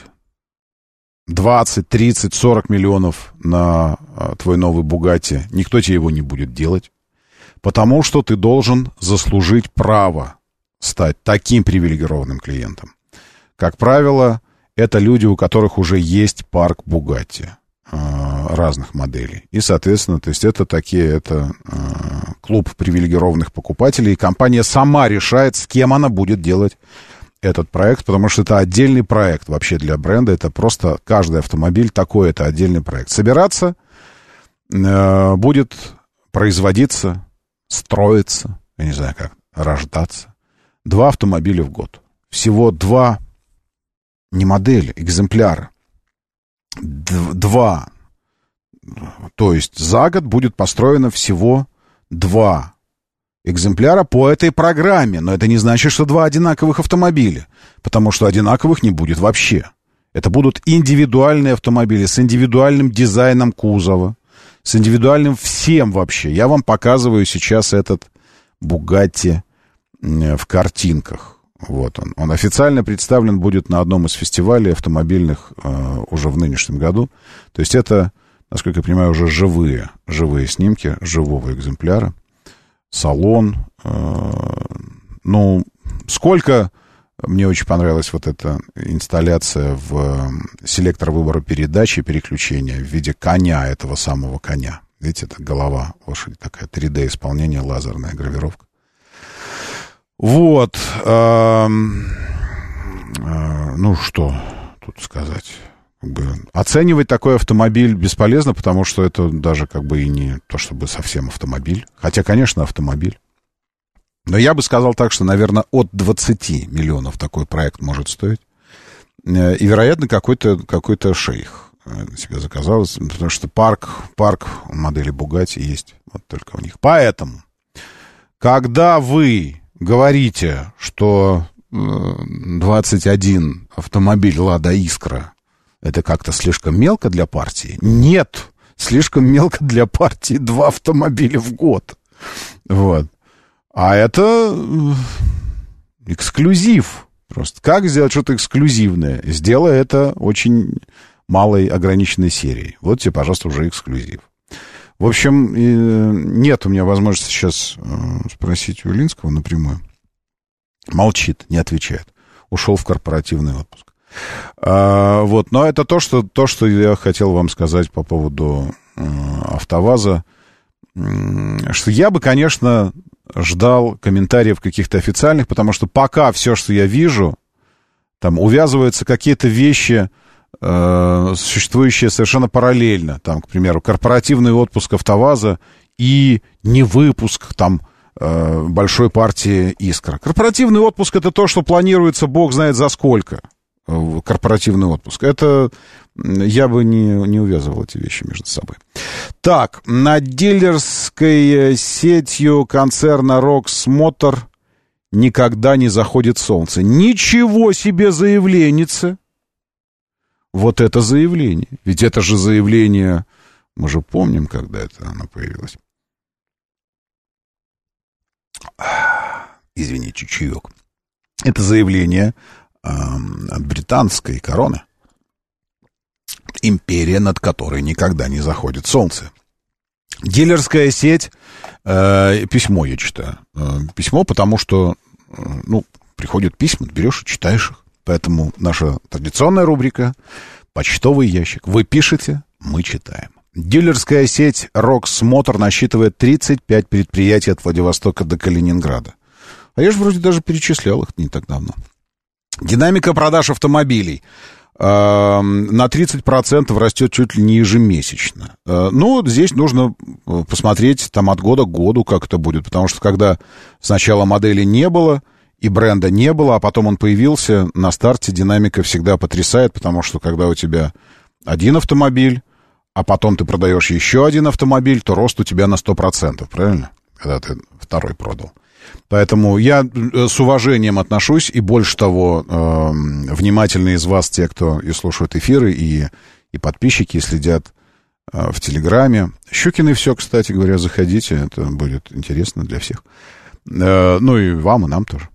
20, 30, 40 миллионов на твой новый Бугатти, никто тебе его не будет делать. Потому что ты должен заслужить право стать таким привилегированным клиентом. Как правило, это люди, у которых уже есть парк Бугатти разных моделей. И, соответственно, то есть это клуб привилегированных покупателей. И компания сама решает, с кем она будет делать этот проект, потому что это отдельный проект вообще для бренда. Это просто каждый автомобиль такой, это отдельный проект. Собираться будет производиться, строиться, я не знаю как, рождаться. 2 автомобиля в год. Всего 2, не модели, экземпляра. 2. То есть за год будет построено всего 2 экземпляра по этой программе. Но это не значит, что 2 одинаковых автомобиля, потому что одинаковых не будет вообще. Это будут индивидуальные автомобили с индивидуальным дизайном кузова, с индивидуальным всем вообще. Я вам показываю сейчас этот Bugatti в картинках. Вот он. Он официально представлен будет на одном из фестивалей автомобильных уже в нынешнем году. То есть это, насколько я понимаю, уже живые снимки живого экземпляра. Салон. Ну, сколько... Мне очень понравилась вот эта инсталляция в селектор выбора передач и переключения в виде коня, этого самого коня. Видите, это голова лошади, такая 3D-исполнение, лазерная гравировка. Вот. Ну, что тут сказать? Как бы оценивать такой автомобиль бесполезно, потому что это даже как бы и не то, чтобы совсем автомобиль. Хотя, конечно, автомобиль. Но я бы сказал так, что, наверное, от 20 миллионов такой проект может стоить. И, вероятно, какой-то шейх себе заказал, потому что парк модели Bugatti есть вот только у них. Поэтому, когда вы говорите, что 21 автомобиль «Лада Искра» это как-то слишком мелко для партии, нет, слишком мелко для партии 2 автомобиля в год. Вот. А это эксклюзив. Просто как сделать что-то эксклюзивное? Сделай это очень малой ограниченной серией. Вот тебе, пожалуйста, уже эксклюзив. В общем, нет у меня возможности сейчас спросить у Ильинского напрямую. Молчит, не отвечает. Ушел в корпоративный отпуск. Вот. Но это то, что я хотел вам сказать по поводу АвтоВАЗа. Что я бы, конечно... ждал комментариев каких-то официальных, потому что пока все, что я вижу, там увязываются какие-то вещи, существующие совершенно параллельно. Там, к примеру, корпоративный отпуск АвтоВАЗа и невыпуск там большой партии «Искра». Корпоративный отпуск — это то, что планируется бог знает за сколько. Корпоративный отпуск. Это я бы не увязывал эти вещи между собой. Так, над дилерской сетью концерна «Рокс Мотор» никогда не заходит солнце. Ничего себе заявленница! Вот это заявление. Ведь это же заявление... Мы же помним, когда это оно появилось. Извините, чаек. Это заявление... от британской короны. Империя, над которой никогда не заходит солнце. Дилерская сеть, письмо я читаю. Письмо, потому что, приходят письма, берешь и читаешь их. Поэтому наша традиционная рубрика «Почтовый ящик». Вы пишете, мы читаем. Дилерская сеть «Рокс Мотор» насчитывает 35 предприятий от Владивостока до Калининграда. А я же вроде даже перечислял их не так давно. Динамика продаж автомобилей на 30% растет чуть ли не ежемесячно. Здесь нужно посмотреть там от года к году, как это будет. Потому что когда сначала модели не было и бренда не было, а потом он появился, на старте динамика всегда потрясает, потому что когда у тебя один автомобиль, а потом ты продаешь еще один автомобиль, то рост у тебя на 100%, правильно? Когда ты второй продал. Поэтому я с уважением отношусь, и больше того, внимательные из вас, те, кто и слушают эфиры, и подписчики, и следят в Телеграме. Щукины все, кстати говоря, заходите, это будет интересно для всех. И вам, и нам тоже.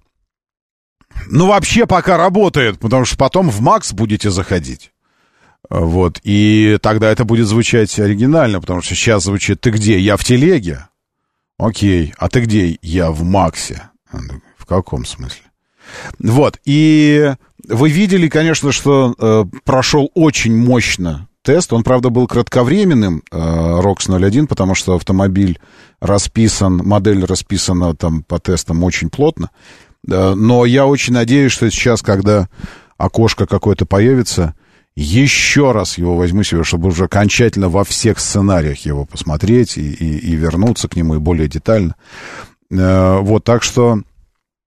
Вообще пока работает, потому что потом в Макс будете заходить. Вот, и тогда это будет звучать оригинально, потому что сейчас звучит «Ты где? Я в телеге». Окей, а ты где? Я в Максе. В каком смысле? Вот, и вы видели, конечно, что прошел очень мощно тест. Он, правда, был кратковременным, ROX 01, потому что автомобиль расписан, модель расписана там по тестам очень плотно. Но я очень надеюсь, что сейчас, когда окошко какое-то появится, еще раз его возьму себе, чтобы уже окончательно во всех сценариях его посмотреть и вернуться к нему и более детально. Вот, так что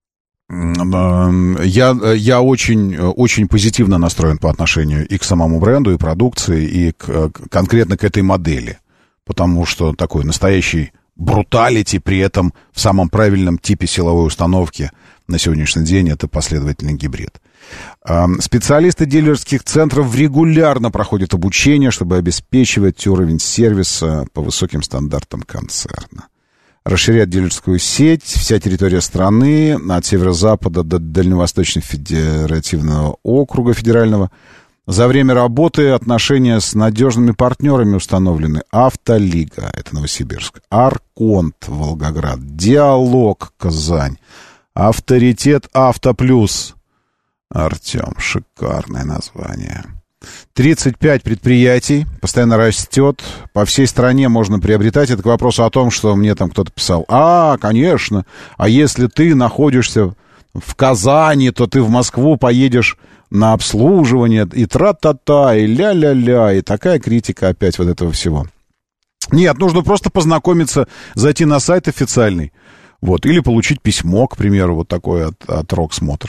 Я очень позитивно настроен по отношению и к самому бренду, и продукции, и конкретно к этой модели. Потому что такой настоящий бруталити, при этом в самом правильном типе силовой установки на сегодняшний день это последовательный гибрид. Специалисты дилерских центров регулярно проходят обучение, чтобы обеспечивать уровень сервиса по высоким стандартам концерна. Расширять дилерскую сеть, вся территория страны, от северо-запада до Дальневосточного федеративного округа федерального. За время работы отношения с надежными партнерами установлены. Автолига, это Новосибирск, Арконт, Волгоград, Диалог, Казань, Авторитет, Автоплюс. Артем, шикарное название. 35 предприятий, постоянно растет. По всей стране можно приобретать. Это к вопросу о том, что мне там кто-то писал. Конечно, а если ты находишься в Казани, то ты в Москву поедешь на обслуживание, и тра-та-та, и ля-ля-ля, и такая критика опять вот этого всего. Нет, нужно просто познакомиться, зайти на сайт официальный, вот, или получить письмо, к примеру, вот такое от Роксмотор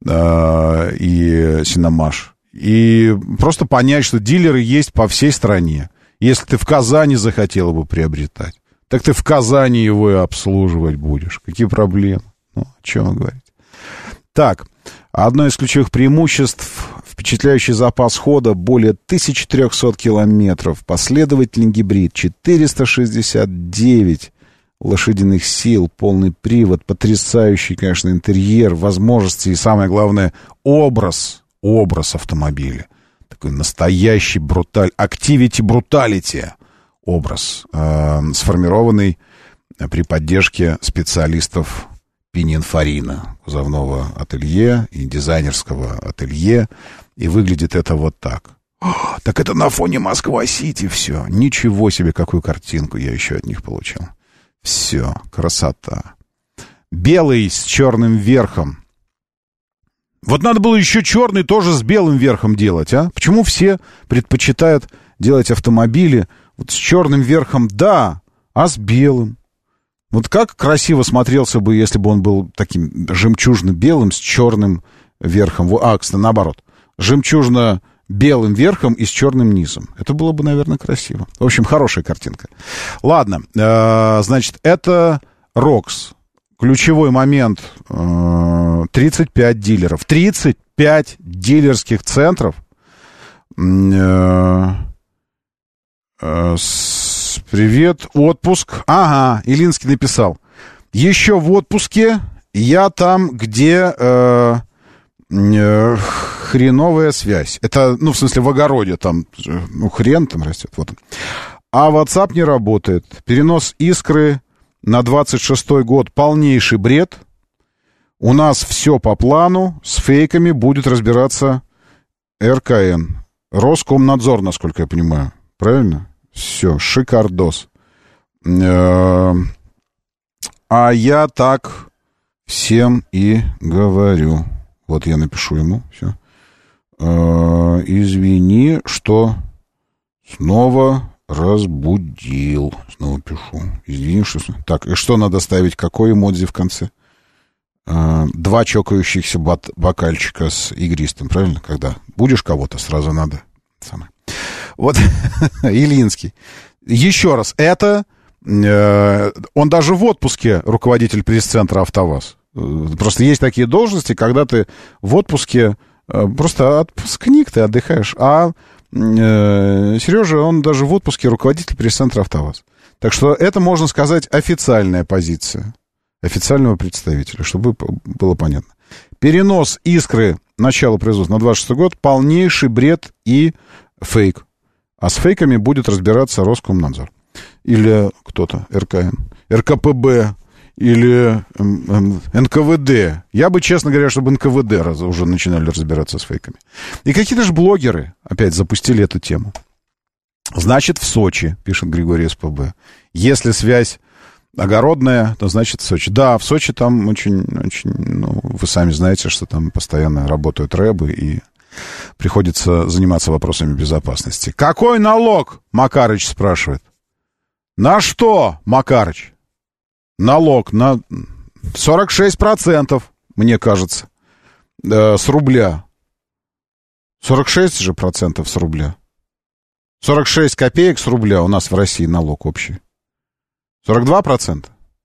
и Синомаш. И просто понять, что дилеры есть по всей стране. Если ты в Казани захотела бы приобретать, так ты в Казани его и обслуживать будешь. Какие проблемы? Ну, о чем вы говорите? Так, одно из ключевых преимуществ — впечатляющий запас хода более 1300 километров, последовательный гибрид, 469 лошадиных сил, полный привод, потрясающий, конечно, интерьер, возможности и, самое главное, образ автомобиля. Такой настоящий активити-бруталити образ, сформированный при поддержке специалистов Пининфарина, кузовного ателье и дизайнерского ателье. И выглядит это вот так. Так это на фоне Москва-Сити все. Ничего себе, какую картинку я еще от них получил. Все, красота. Белый с черным верхом. Вот надо было еще черный тоже с белым верхом делать, а? Почему все предпочитают делать автомобили вот с черным верхом, да, а с белым? Вот как красиво смотрелся бы, если бы он был таким жемчужно-белым с черным верхом. Кстати, наоборот. Жемчужно-белым верхом и с черным низом. Это было бы, наверное, красиво. В общем, хорошая картинка. Ладно, значит, это Рокс. Ключевой момент, 35 дилеров. 35 дилерских центров. Привет, отпуск. Ага, Илинский написал. Еще в отпуске, я там, где хреновая связь. Это, в смысле, в огороде там, хрен там растет. Вот. А WhatsApp не работает. Перенос искры на 26-й год полнейший бред. У нас все по плану. С фейками будет разбираться РКН. Роскомнадзор, насколько я понимаю. Правильно? Все, шикардос. А я так всем и говорю. Вот я напишу ему. Все. Извини, что снова разбудил. Снова пишу. Извини, что... Так, и что надо ставить? Какой эмодзи в конце? 2 чокающихся бокальчика с игристым, правильно? Когда будешь кого-то, сразу надо. Самое. Вот, Илинский. Еще раз, это... он даже в отпуске руководитель пресс-центра «АвтоВАЗ». Просто есть такие должности, когда ты в отпуске... Просто отпускник, ты отдыхаешь. А Сережа, он даже в отпуске руководитель пресс-центра «АвтоВАЗ». Так что это, можно сказать, официальная позиция официального представителя, чтобы было понятно. Перенос искры начала производства на 26 год — полнейший бред и фейк. А с фейками будет разбираться Роскомнадзор. Или кто-то, РКН, РКПБ, или НКВД. Я бы, честно говоря, чтобы НКВД уже начинали разбираться с фейками. И какие-то же блогеры опять запустили эту тему. Значит, в Сочи, пишет Григорий СПБ. Если связь огородная, то значит в Сочи. Да, в Сочи там очень, вы сами знаете, что там постоянно работают рэбы, и приходится заниматься вопросами безопасности. Какой налог, Макарыч спрашивает. На что, Макарыч? Налог на 46%. мне кажется, с рубля. 46 же процентов с рубля. 46 копеек с рубля у нас в России налог общий. 42%?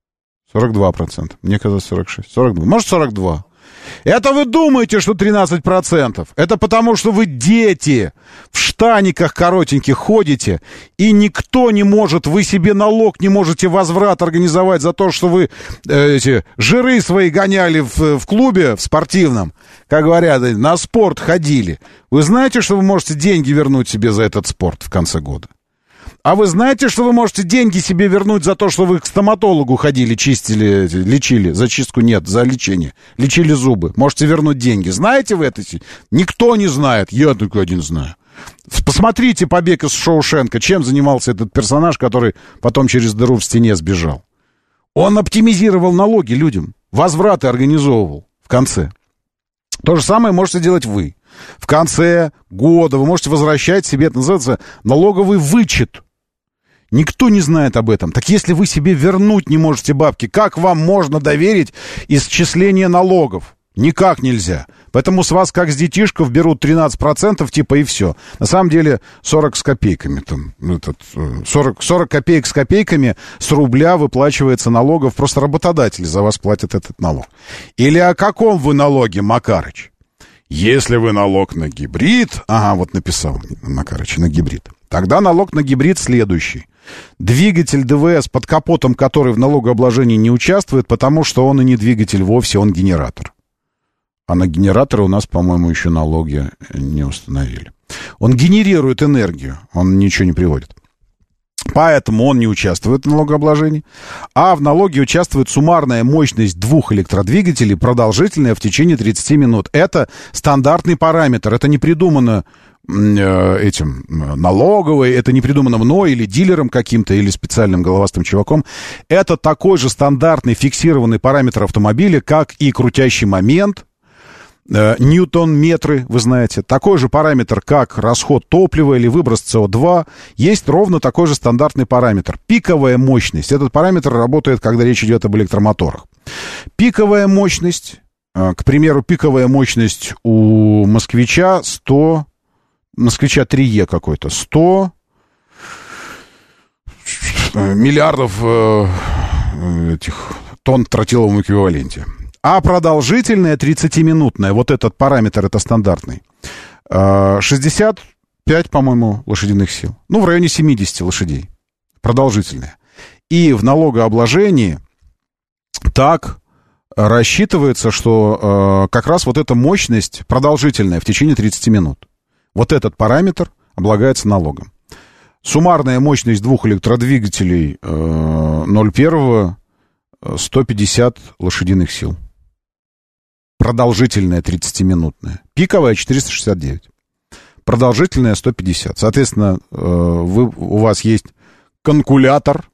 42%. Мне казалось 46. 42. Может, 42. Это вы думаете, что 13%. Это потому, что вы дети в штаниках коротеньких ходите, и никто не может, вы себе налог не можете возврат организовать за то, что вы эти жиры свои гоняли в клубе, в спортивном, как говорят, на спорт ходили. Вы знаете, что вы можете деньги вернуть себе за этот спорт в конце года? А вы знаете, что вы можете деньги себе вернуть за то, что вы к стоматологу ходили, чистили, лечили? За чистку нет, за лечение. Лечили зубы. Можете вернуть деньги. Знаете вы это? Никто не знает. Я только один знаю. Посмотрите «Побег из Шоушенка». Чем занимался этот персонаж, который потом через дыру в стене сбежал? Он оптимизировал налоги людям. Возвраты организовывал в конце. То же самое можете делать вы. В конце года вы можете возвращать себе, это называется налоговый вычет. Никто не знает об этом. Так если вы себе вернуть не можете бабки, как вам можно доверить исчисление налогов? Никак нельзя. Поэтому с вас, как с детишков, берут 13%, типа, и все. На самом деле 40 с копейками. Там, 40 копеек с копейками с рубля выплачивается налогов. Просто работодатели за вас платят этот налог. Или о каком вы налоге, Макарыч? Если вы налог на гибрид... Ага, вот написал Макарыч, на гибрид. Тогда налог на гибрид следующий. Двигатель ДВС, под капотом который в налогообложении не участвует, потому что он и не двигатель вовсе, он генератор. А на генераторы у нас, по-моему, еще налоги не установили. Он генерирует энергию, он ничего не приводит. Поэтому он не участвует в налогообложении. А в налоге участвует суммарная мощность двух электродвигателей, продолжительная в течение 30 минут. Это стандартный параметр. Это не придумано этим налоговой, это не придумано мной или дилером каким-то, или специальным головастым чуваком. Это такой же стандартный фиксированный параметр автомобиля, как и крутящий момент, ньютон-метры, вы знаете. Такой же параметр, как расход топлива или выброс СО2. Есть ровно такой же стандартный параметр. Пиковая мощность. Этот параметр работает, когда речь идет об электромоторах. Пиковая мощность, к примеру, пиковая мощность у москвича 100... Москвича 3Е какой-то. 100 миллиардов этих тонн в тротиловом эквиваленте. А продолжительная 30-минутная, вот этот параметр, это стандартный, 65, по-моему, лошадиных сил. Ну, в районе 70 лошадей. Продолжительная. И в налогообложении так рассчитывается, что как раз вот эта мощность продолжительная в течение 30 минут. Вот этот параметр облагается налогом. Суммарная мощность двух электродвигателей 0,1 150 лошадиных сил. Продолжительная 30-минутная. Пиковая 469. Продолжительная 150. Соответственно, у вас есть калькулятор,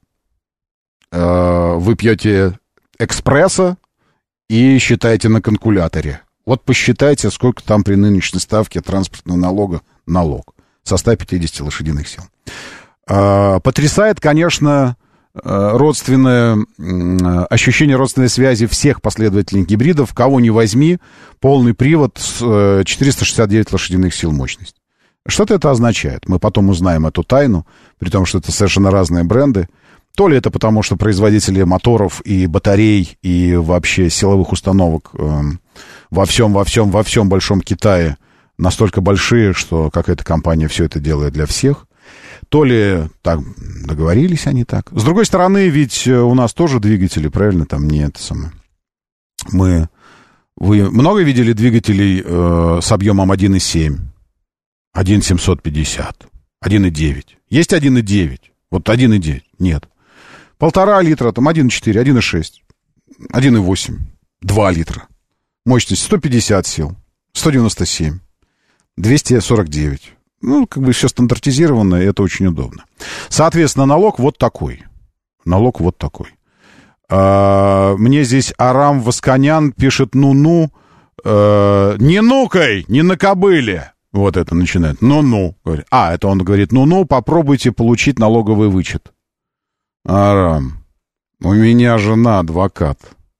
вы пьете экспрессо и считаете на калькуляторе. Вот посчитайте, сколько там при нынешней ставке транспортного налога налог со 150 лошадиных сил. Потрясает, конечно, ощущение родственной связи всех последовательных гибридов. Кого ни возьми, полный привод с 469 лошадиных сил мощность. Что-то это означает. Мы потом узнаем эту тайну, при том, что это совершенно разные бренды. То ли это потому, что производители моторов и батарей и вообще силовых установок во всем большом Китае настолько большие, что какая-то компания все это делает для всех. То ли так договорились они так. С другой стороны, ведь у нас тоже двигатели, правильно? Там не это самое. Вы много видели двигателей с объемом 1,7, 1,750, 1,9? Есть 1,9? Вот 1,9? Нет. 1,5 литра, там 1,4, 1,6, 1,8, 2 литра. Мощность 150 сил, 197, 249. Ну, как бы все стандартизировано, и это очень удобно. Соответственно, налог вот такой. Налог вот такой. Мне здесь Арам Восканян пишет «ну-ну». «Не нукай, не на кобыле». Вот это начинает. «Ну-ну». Это он говорит «ну-ну, попробуйте получить налоговый вычет». Арам, у меня жена адвокат.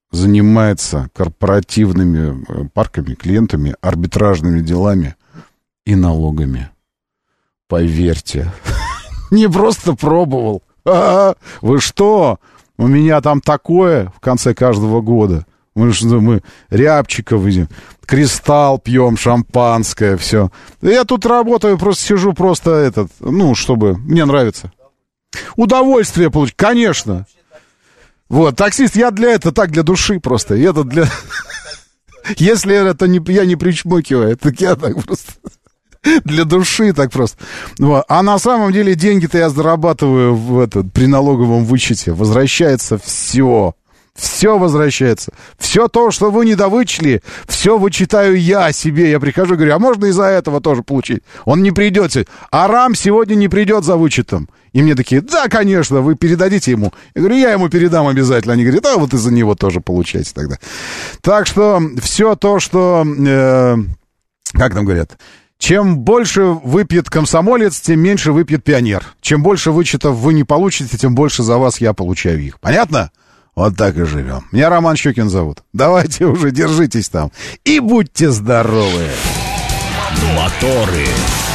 занимается корпоративными парками, клиентами, арбитражными делами и налогами. Поверьте. Не просто пробовал. Вы что? У меня там такое в конце каждого года. Мы рябчиков видим, кристалл пьем, шампанское, все. Я тут работаю, просто сижу, чтобы... Мне нравится. Удовольствие получить, конечно. Вот, таксист, я для души просто. Это для... Если это я не причмокиваю, так я так просто... Для души так просто. Вот. А на самом деле деньги-то я зарабатываю при налоговом вычете. Возвращается все. Все возвращается. Все то, что вы недовычли, все вычитаю я себе. Я прихожу и говорю, а можно из-за этого тоже получить? Он не придет. Арам сегодня не придет за вычетом. И мне такие, да, конечно, вы передадите ему. Я говорю, я ему передам обязательно. Они говорят, вот из-за него тоже получайте тогда. Так что все то, что... как там говорят... Чем больше выпьет комсомолец, тем меньше выпьет пионер. Чем больше вычетов вы не получите, тем больше за вас я получаю их. Понятно? Вот так и живем. Меня Роман Щукин зовут. Давайте уже, держитесь там. И будьте здоровы. Моторы.